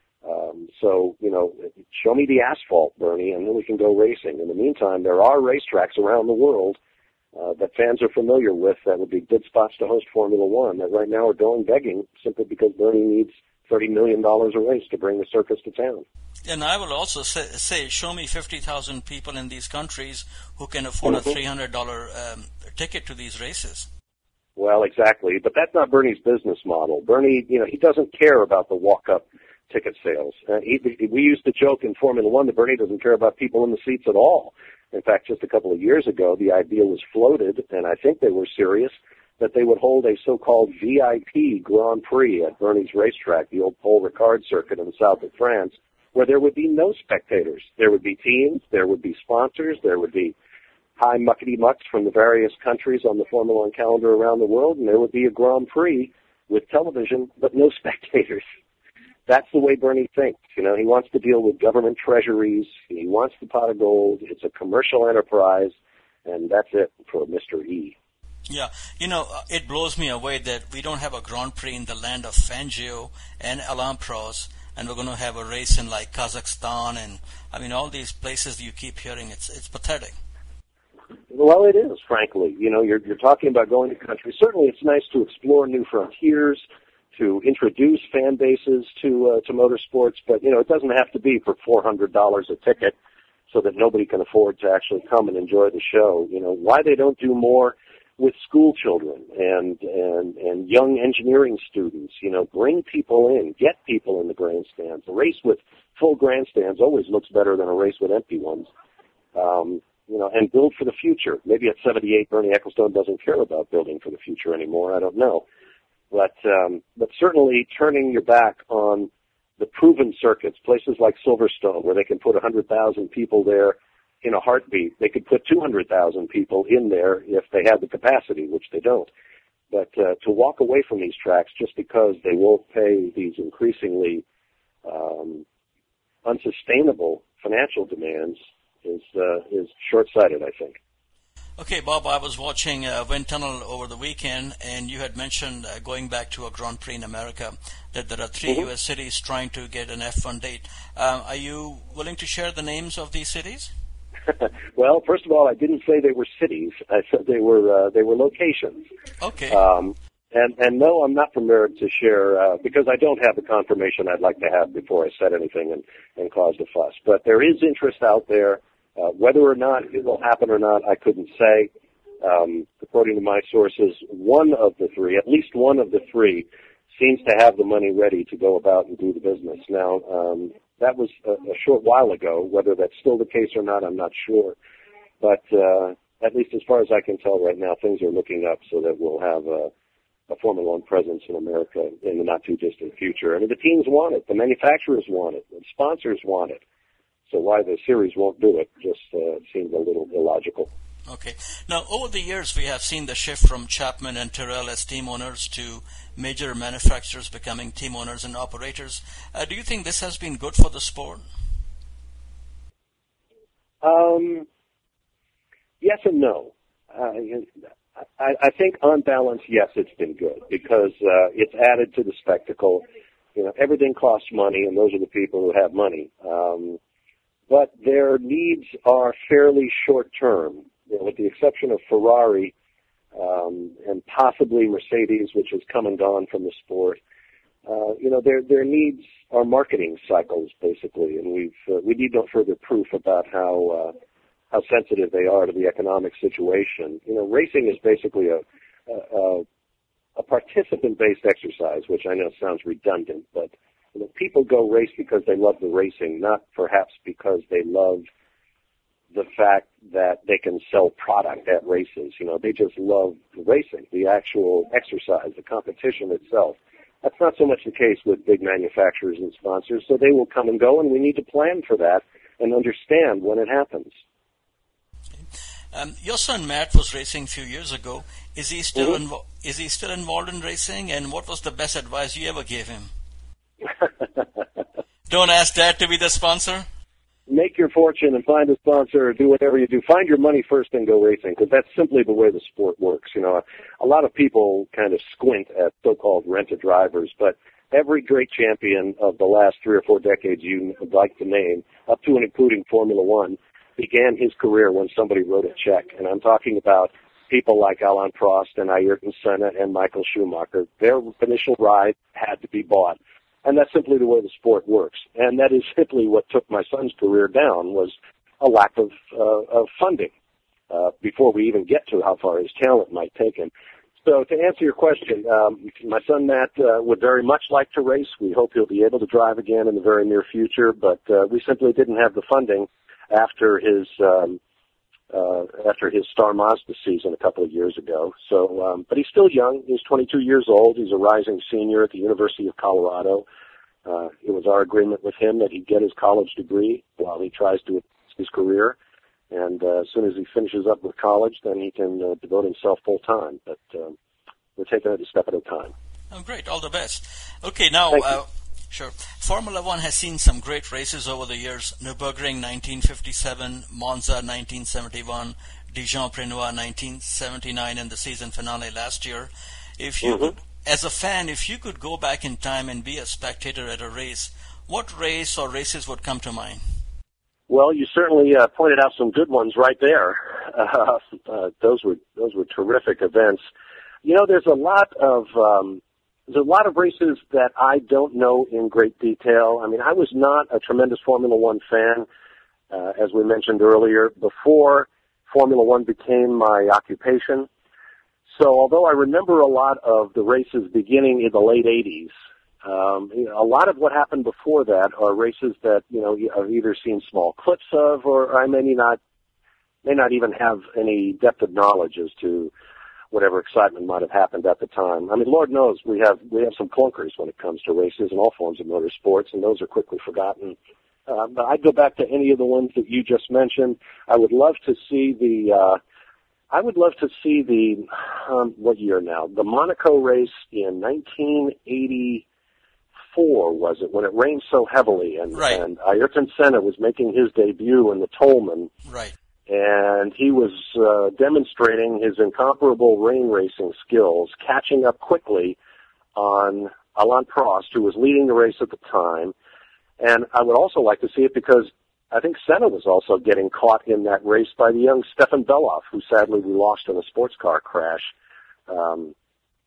Um, so, you know, show me the asphalt, Bernie, and then we can go racing. In the meantime, there are racetracks around the world uh, that fans are familiar with that would be good spots to host Formula One that right now are going begging simply because Bernie needs thirty million dollars a race to bring the circus to town. And I will also say, say show me fifty thousand people in these countries who can afford mm-hmm. a three hundred dollars um, ticket to these races. Well, exactly. But that's not Bernie's business model. Bernie, you know, he doesn't care about the walk-up ticket sales. Uh, he, we used to joke in Formula One that Bernie doesn't care about people in the seats at all. In fact, just a couple of years ago, the idea was floated, and I think they were serious, that they would hold a so-called V I P Grand Prix at Bernie's racetrack, the old Paul Ricard circuit in the south of France, where there would be no spectators. There would be teams, there would be sponsors, there would be high muckety-mucks from the various countries on the Formula One calendar around the world, and there would be a Grand Prix with television, but no spectators. That's the way Bernie thinks. You know, he wants to deal with government treasuries. He wants the pot of gold. It's a commercial enterprise, and that's it for Mister E. Yeah, you know, uh, it blows me away that we don't have a Grand Prix in the land of Fangio and Alain Prost, and we're going to have a race in like Kazakhstan, and I mean all these places you keep hearing. It's it's pathetic. Well, it is, frankly. You know, you're you're talking about going to countries. Certainly, it's nice to explore new frontiers, to introduce fan bases to uh, to motorsports, but you know, it doesn't have to be for four hundred dollars a ticket, so that nobody can afford to actually come and enjoy the show. You know, why they don't do more with school children and and and young engineering students. You know, bring people in, get people in the grandstands. A race with full grandstands always looks better than a race with empty ones. Um, you know, and build for the future. Maybe at seventy-eight, Bernie Ecclestone doesn't care about building for the future anymore. I don't know. But um, but certainly turning your back on the proven circuits, places like Silverstone, where they can put one hundred thousand people there in a heartbeat. They could put two hundred thousand people in there if they had the capacity, which they don't. But uh, to walk away from these tracks just because they won't pay these increasingly um, unsustainable financial demands is uh, is short-sighted, I think. Okay, Bob, I was watching uh, Wind Tunnel over the weekend, and you had mentioned, uh, going back to a Grand Prix in America, that there are three mm-hmm. U S cities trying to get an F one date. Um, are you willing to share the names of these cities? Well, first of all, I didn't say they were cities. I said they were uh, they were locations. Okay. Um, and and no, I'm not prepared to share uh, because I don't have the confirmation I'd like to have before I said anything and, and caused a fuss. But there is interest out there. Uh, whether or not it will happen or not, I couldn't say. Um, according to my sources, one of the three, at least one of the three, seems to have the money ready to go about and do the business. Now, um, that was a, a short while ago. Whether that's still the case or not, I'm not sure. But uh, at least as far as I can tell right now, things are looking up so that we'll have a, a Formula One presence in America in the not-too-distant future. And the teams want it. The manufacturers want it. The sponsors want it. So why the series won't do it just uh, seems a little illogical. Okay. Now, over the years, we have seen the shift from Chapman and Tyrrell as team owners to major manufacturers becoming team owners and operators. Uh, do you think this has been good for the sport? Um, yes and no. Uh, I, I think on balance, yes, it's been good because uh, it's added to the spectacle. You know, everything costs money, and those are the people who have money. Um, but their needs are fairly short-term, you know, with the exception of Ferrari um, and possibly Mercedes, which has come and gone from the sport. Uh, you know, their their needs are marketing cycles, basically, and we've uh, we need no further proof about how uh, how sensitive they are to the economic situation. You know, racing is basically a a, a participant-based exercise, which I know sounds redundant, but you know, people go race because they love the racing, not perhaps because they love the fact that they can sell product at races. You know, they just love the racing, the actual exercise, the competition itself. That's not so much the case with big manufacturers and sponsors, so they will come and go, and we need to plan for that and understand when it happens. Um, your son Matt was racing a few years ago. Is he still Mm-hmm. invo- is he still involved in racing? And what was the best advice you ever gave him? Don't ask Dad to be the sponsor. Make your fortune and find a sponsor or do whatever you do. Find your money first and go racing, because that's simply the way the sport works. You know, a lot of people kind of squint at so-called rent-a-drivers, but every great champion of the last three or four decades you would like to name, up to and including Formula One, began his career when somebody wrote a check. And I'm talking about people like Alain Prost and Ayrton Senna and Michael Schumacher. Their initial ride had to be bought. And that's simply the way the sport works. And that is simply what took my son's career down, was a lack of, uh, of funding uh, before we even get to how far his talent might take him. So to answer your question, um, my son Matt uh, would very much like to race. We hope he'll be able to drive again in the very near future, but uh, we simply didn't have the funding after his um, uh, after his Star Mazda season a couple of years ago. So, um, but he's still young. He's twenty-two years old. He's a rising senior at the University of Colorado. Uh, it was our agreement with him that he'd get his college degree while he tries to advance his career. And uh, as soon as he finishes up with college, then he can uh, devote himself full time. But uh, we're taking it a step at a time. Oh, great. All the best. Okay, now, Thank uh, sure. Formula One has seen some great races over the years. Nürburgring nineteen fifty-seven, Monza nineteen seventy-one, Dijon-Prenois nineteen seventy-nine and the season finale last year. If you, Mm-hmm. could, as a fan, if you could go back in time and be a spectator at a race, what race or races would come to mind? Well, you certainly uh, pointed out some good ones right there. Uh, uh, those were those were terrific events. You know, there's a lot of um, there's a lot of races that I don't know in great detail. I mean, I was not a tremendous Formula One fan, uh, as we mentioned earlier, before Formula One became my occupation. So, although I remember a lot of the races beginning in the late eighties. Um, a lot of what happened before that are races that, you know, I've either seen small clips of, or I may not, may not even have any depth of knowledge as to whatever excitement might have happened at the time. I mean, Lord knows we have, we have some clunkers when it comes to races and all forms of motorsports, and those are quickly forgotten. Uh, but I'd go back to any of the ones that you just mentioned. I would love to see the, uh, I would love to see the, um, what year now? The Monaco race in nineteen eighty. Four was it when it rained so heavily, and, right. and Ayrton Senna was making his debut in the Tolman, right? And he was uh, demonstrating his incomparable rain racing skills, catching up quickly on Alain Prost, who was leading the race at the time. And I would also like to see it because I think Senna was also getting caught in that race by the young Stefan Beloff, who sadly we lost in a sports car crash. Um,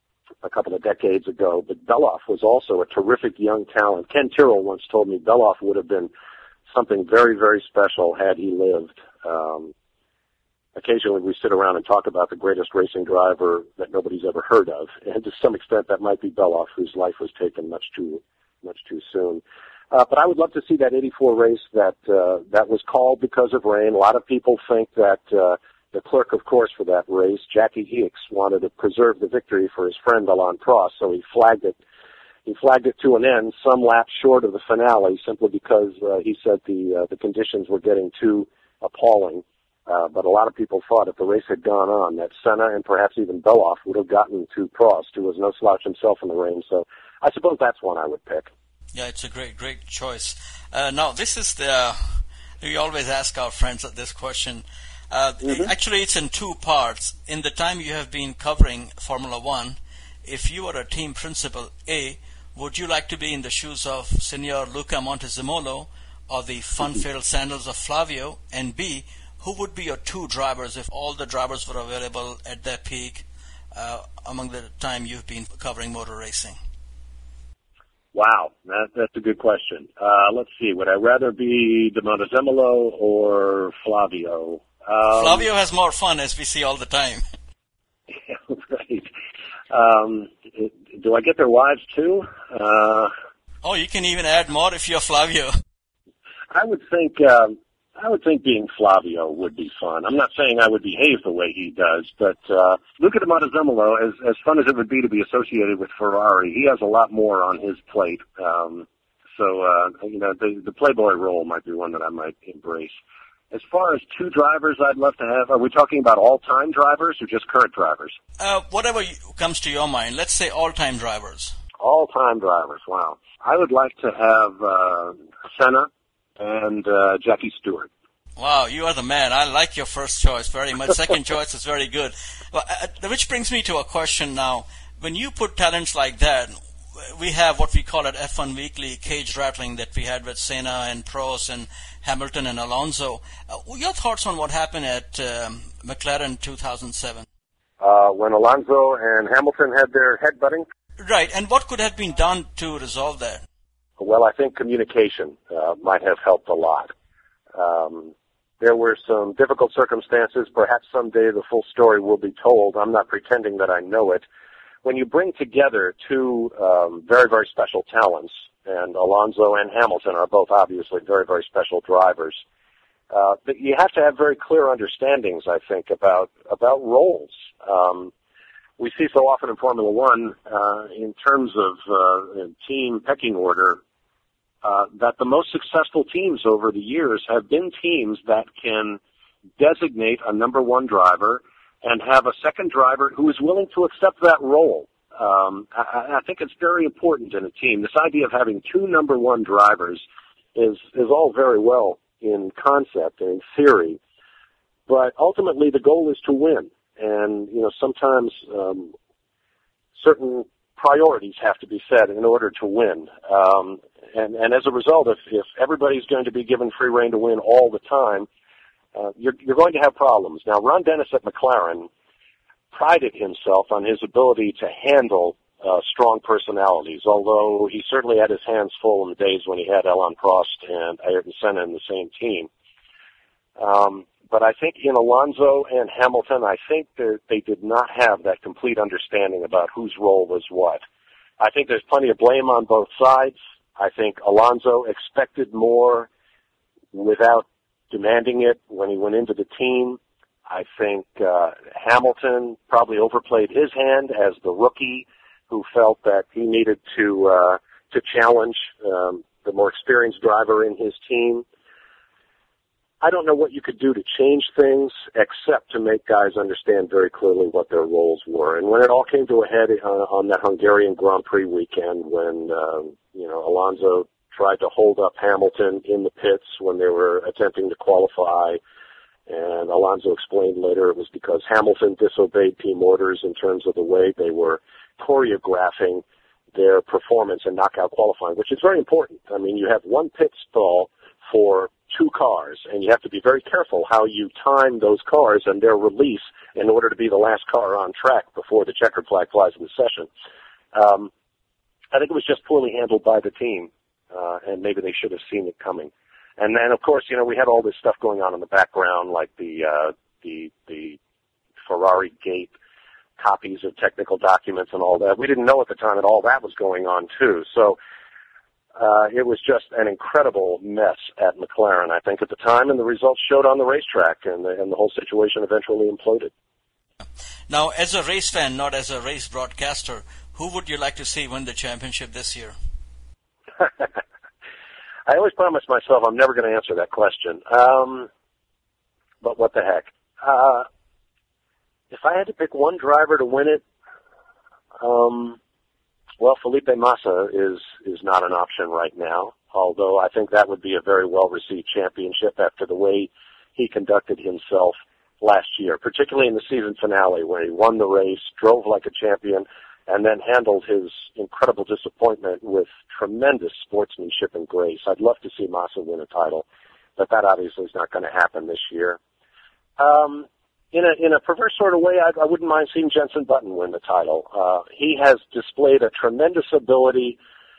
a couple of decades ago, but Beloff was also a terrific young talent. Ken Tyrrell once told me Beloff would have been something very, very special had he lived. Um, occasionally we sit around and talk about the greatest racing driver that nobody's ever heard of, and to some extent that might be Beloff, whose life was taken much too, much too soon. Uh, but I would love to see that eighty-four race that, uh, that was called because of rain. A lot of people think that, uh, the clerk, of course, for that race, Jackie Hicks, wanted to preserve the victory for his friend Alain Prost, so he flagged it. He flagged it to an end, some laps short of the finale, simply because uh, he said the uh, the conditions were getting too appalling. Uh, but a lot of people thought if the race had gone on, that Senna and perhaps even Beloff would have gotten to Prost, who was no slouch himself in the rain. So I suppose that's one I would pick. Yeah, it's a great, great choice. Uh, now, this is the. We always ask our friends this question. Uh, mm-hmm. Actually, it's in two parts. In the time you have been covering Formula One, if you were a team principal, A, would you like to be in the shoes of Signor Luca Montezemolo or the fun-filled sandals of Flavio? And B, who would be your two drivers if all the drivers were available at their peak uh, among the time you've been covering motor racing? Wow, that, that's a good question. Uh, let's see, would I rather be De Montezemolo or Flavio? Um, Flavio has more fun, as we see all the time. Yeah, right. Um, do I get their wives too? Uh, oh, you can even add more if you're Flavio. I would think um, I would think being Flavio would be fun. I'm not saying I would behave the way he does, but uh, Luca de Montezemolo, as as fun as it would be to be associated with Ferrari, he has a lot more on his plate. Um, so uh, you know, the the Playboy role might be one that I might embrace. As far as two drivers I'd love to have, are we talking about all-time drivers or just current drivers? Uh, whatever comes to your mind. Let's say all-time drivers. All-time drivers, wow. I would like to have uh, Senna and uh, Jackie Stewart. Wow, you are the man. I like your first choice very much. Second choice is very good. Well, uh, which brings me to a question now. When you put talents like that, we have what we call at F one Weekly cage rattling that we had with Senna and Prost and Hamilton and Alonso. Uh, your thoughts on what happened at um, McLaren two thousand seven? Uh, when Alonso and Hamilton had their headbutting? Right, and what could have been done to resolve that? Well, I think communication uh, might have helped a lot. Um, there were some difficult circumstances. Perhaps someday the full story will be told. I'm not pretending that I know it. When you bring together two um, very, very special talents, and Alonso and Hamilton are both obviously very, very special drivers, uh, but you have to have very clear understandings, I think, about about roles. Um, we see so often in Formula One, uh, in terms of uh, team pecking order, uh, that the most successful teams over the years have been teams that can designate a number one driver and have a second driver who is willing to accept that role. Um, I, I think it's very important in a team. This idea of having two number one drivers is is all very well in concept and in theory, But ultimately, the goal is to win. And, you know, sometimes um, certain priorities have to be set in order to win. Um, and, and as a result, if, if everybody's going to be given free rein to win all the time, uh, you're, you're going to have problems. Now, Ron Dennis at McLaren prided himself on his ability to handle uh, strong personalities, although he certainly had his hands full in the days when he had Alain Prost and Ayrton Senna in the same team. Um, but I think in Alonso and Hamilton, I think they did not have that complete understanding about whose role was what. I think there's plenty of blame on both sides. I think Alonso expected more without demanding it when he went into the team. I think uh, Hamilton probably overplayed his hand as the rookie who felt that he needed to uh, to challenge um, the more experienced driver in his team. I don't know what you could do to change things except to make guys understand very clearly what their roles were. And when it all came to a head on, on that Hungarian Grand Prix weekend when, um, you know, Alonso tried to hold up Hamilton in the pits when they were attempting to qualify, and Alonso explained later it was because Hamilton disobeyed team orders in terms of the way they were choreographing their performance in knockout qualifying, which is very important. I mean, you have one pit stall for two cars, and you have to be very careful how you time those cars and their release in order to be the last car on track before the checkered flag flies in the session. Um, I think it was just poorly handled by the team, uh, and maybe they should have seen it coming. And then, of course, you know, we had all this stuff going on in the background, like the uh, the the Ferrari gate, copies of technical documents and all that. We didn't know at the time that all that was going on, too. So uh, it was just an incredible mess at McLaren, I think, at the time, and the results showed on the racetrack, and the, and the whole situation eventually imploded. Now, as a race fan, not as a race broadcaster, who would you like to see win the championship this year? I always promise myself I'm never going to answer that question. Um, but what the heck? Uh, if I had to pick one driver to win it, um, well, Felipe Massa is, is not an option right now, although I think that would be a very well-received championship after the way he conducted himself last year, particularly in the season finale where he won the race, drove like a champion, and then handled his incredible disappointment with tremendous sportsmanship and grace. I'd love to see Massa win a title, but that obviously is not going to happen this year. Um, in a in a perverse sort of way, I, I wouldn't mind seeing Jenson Button win the title. Uh, he has displayed a tremendous ability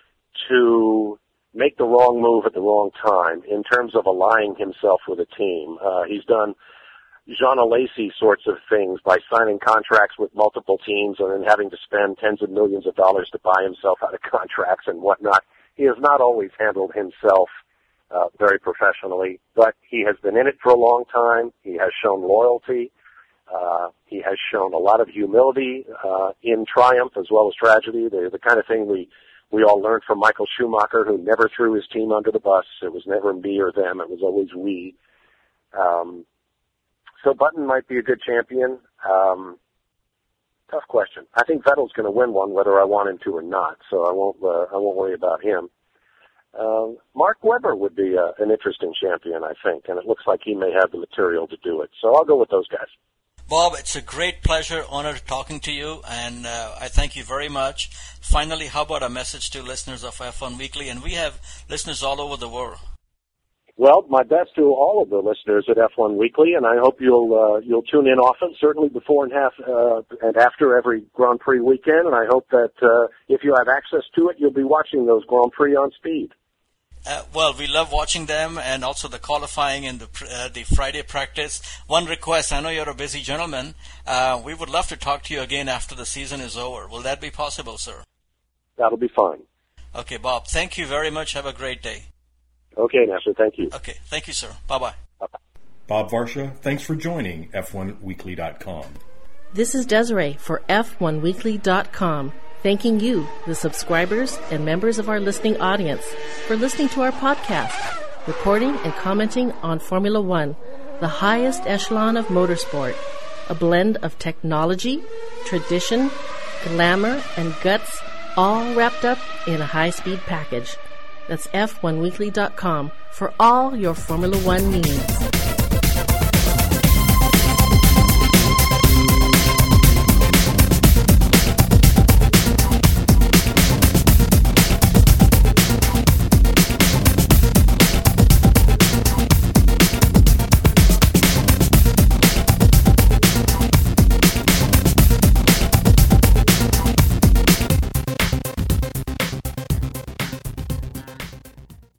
to make the wrong move at the wrong time in terms of aligning himself with a team. Uh, he's done Jean Alesi sorts of things by signing contracts with multiple teams and then having to spend tens of millions of dollars to buy himself out of contracts and whatnot. He has not always handled himself uh, very professionally, but he has been in it for a long time. He has shown loyalty. Uh, he has shown a lot of humility uh, in triumph as well as tragedy. The, the kind of thing we, we all learned from Michael Schumacher, who never threw his team under the bus. It was never me or them. It was always we. Um, So Button might be a good champion. Um, tough question. I think Vettel's going to win one, whether I want him to or not. So I won't. Uh, I won't worry about him. Um, Mark Webber would be uh, an interesting champion, I think, and it looks like he may have the material to do it. So I'll go with those guys. Bob, it's a great pleasure, honor talking to you, and uh, I thank you very much. Finally, how about a message to listeners of F one Weekly? And we have listeners all over the world. Well, my best to all of the listeners at F one Weekly, and I hope you'll uh, you'll tune in often, certainly before and half uh, and after every Grand Prix weekend. And I hope that uh, if you have access to it, you'll be watching those Grand Prix on speed. Uh, well, we love watching them, and also the qualifying and the uh, the Friday practice. One request: I know you're a busy gentleman. Uh, we would love to talk to you again after the season is over. Will that be possible, sir? That'll be fine. Okay, Bob. Thank you very much. Have a great day. Okay, Nasser, thank you. Okay, thank you, sir. Bye-bye. Bye-bye. Bob Varsha, thanks for joining F one weekly dot com. This is Desiree for F one weekly dot com, thanking you, the subscribers and members of our listening audience, for listening to our podcast, reporting and commenting on Formula One, the highest echelon of motorsport, a blend of technology, tradition, glamour, and guts, all wrapped up in a high-speed package. That's F one weekly dot com for all your Formula One needs.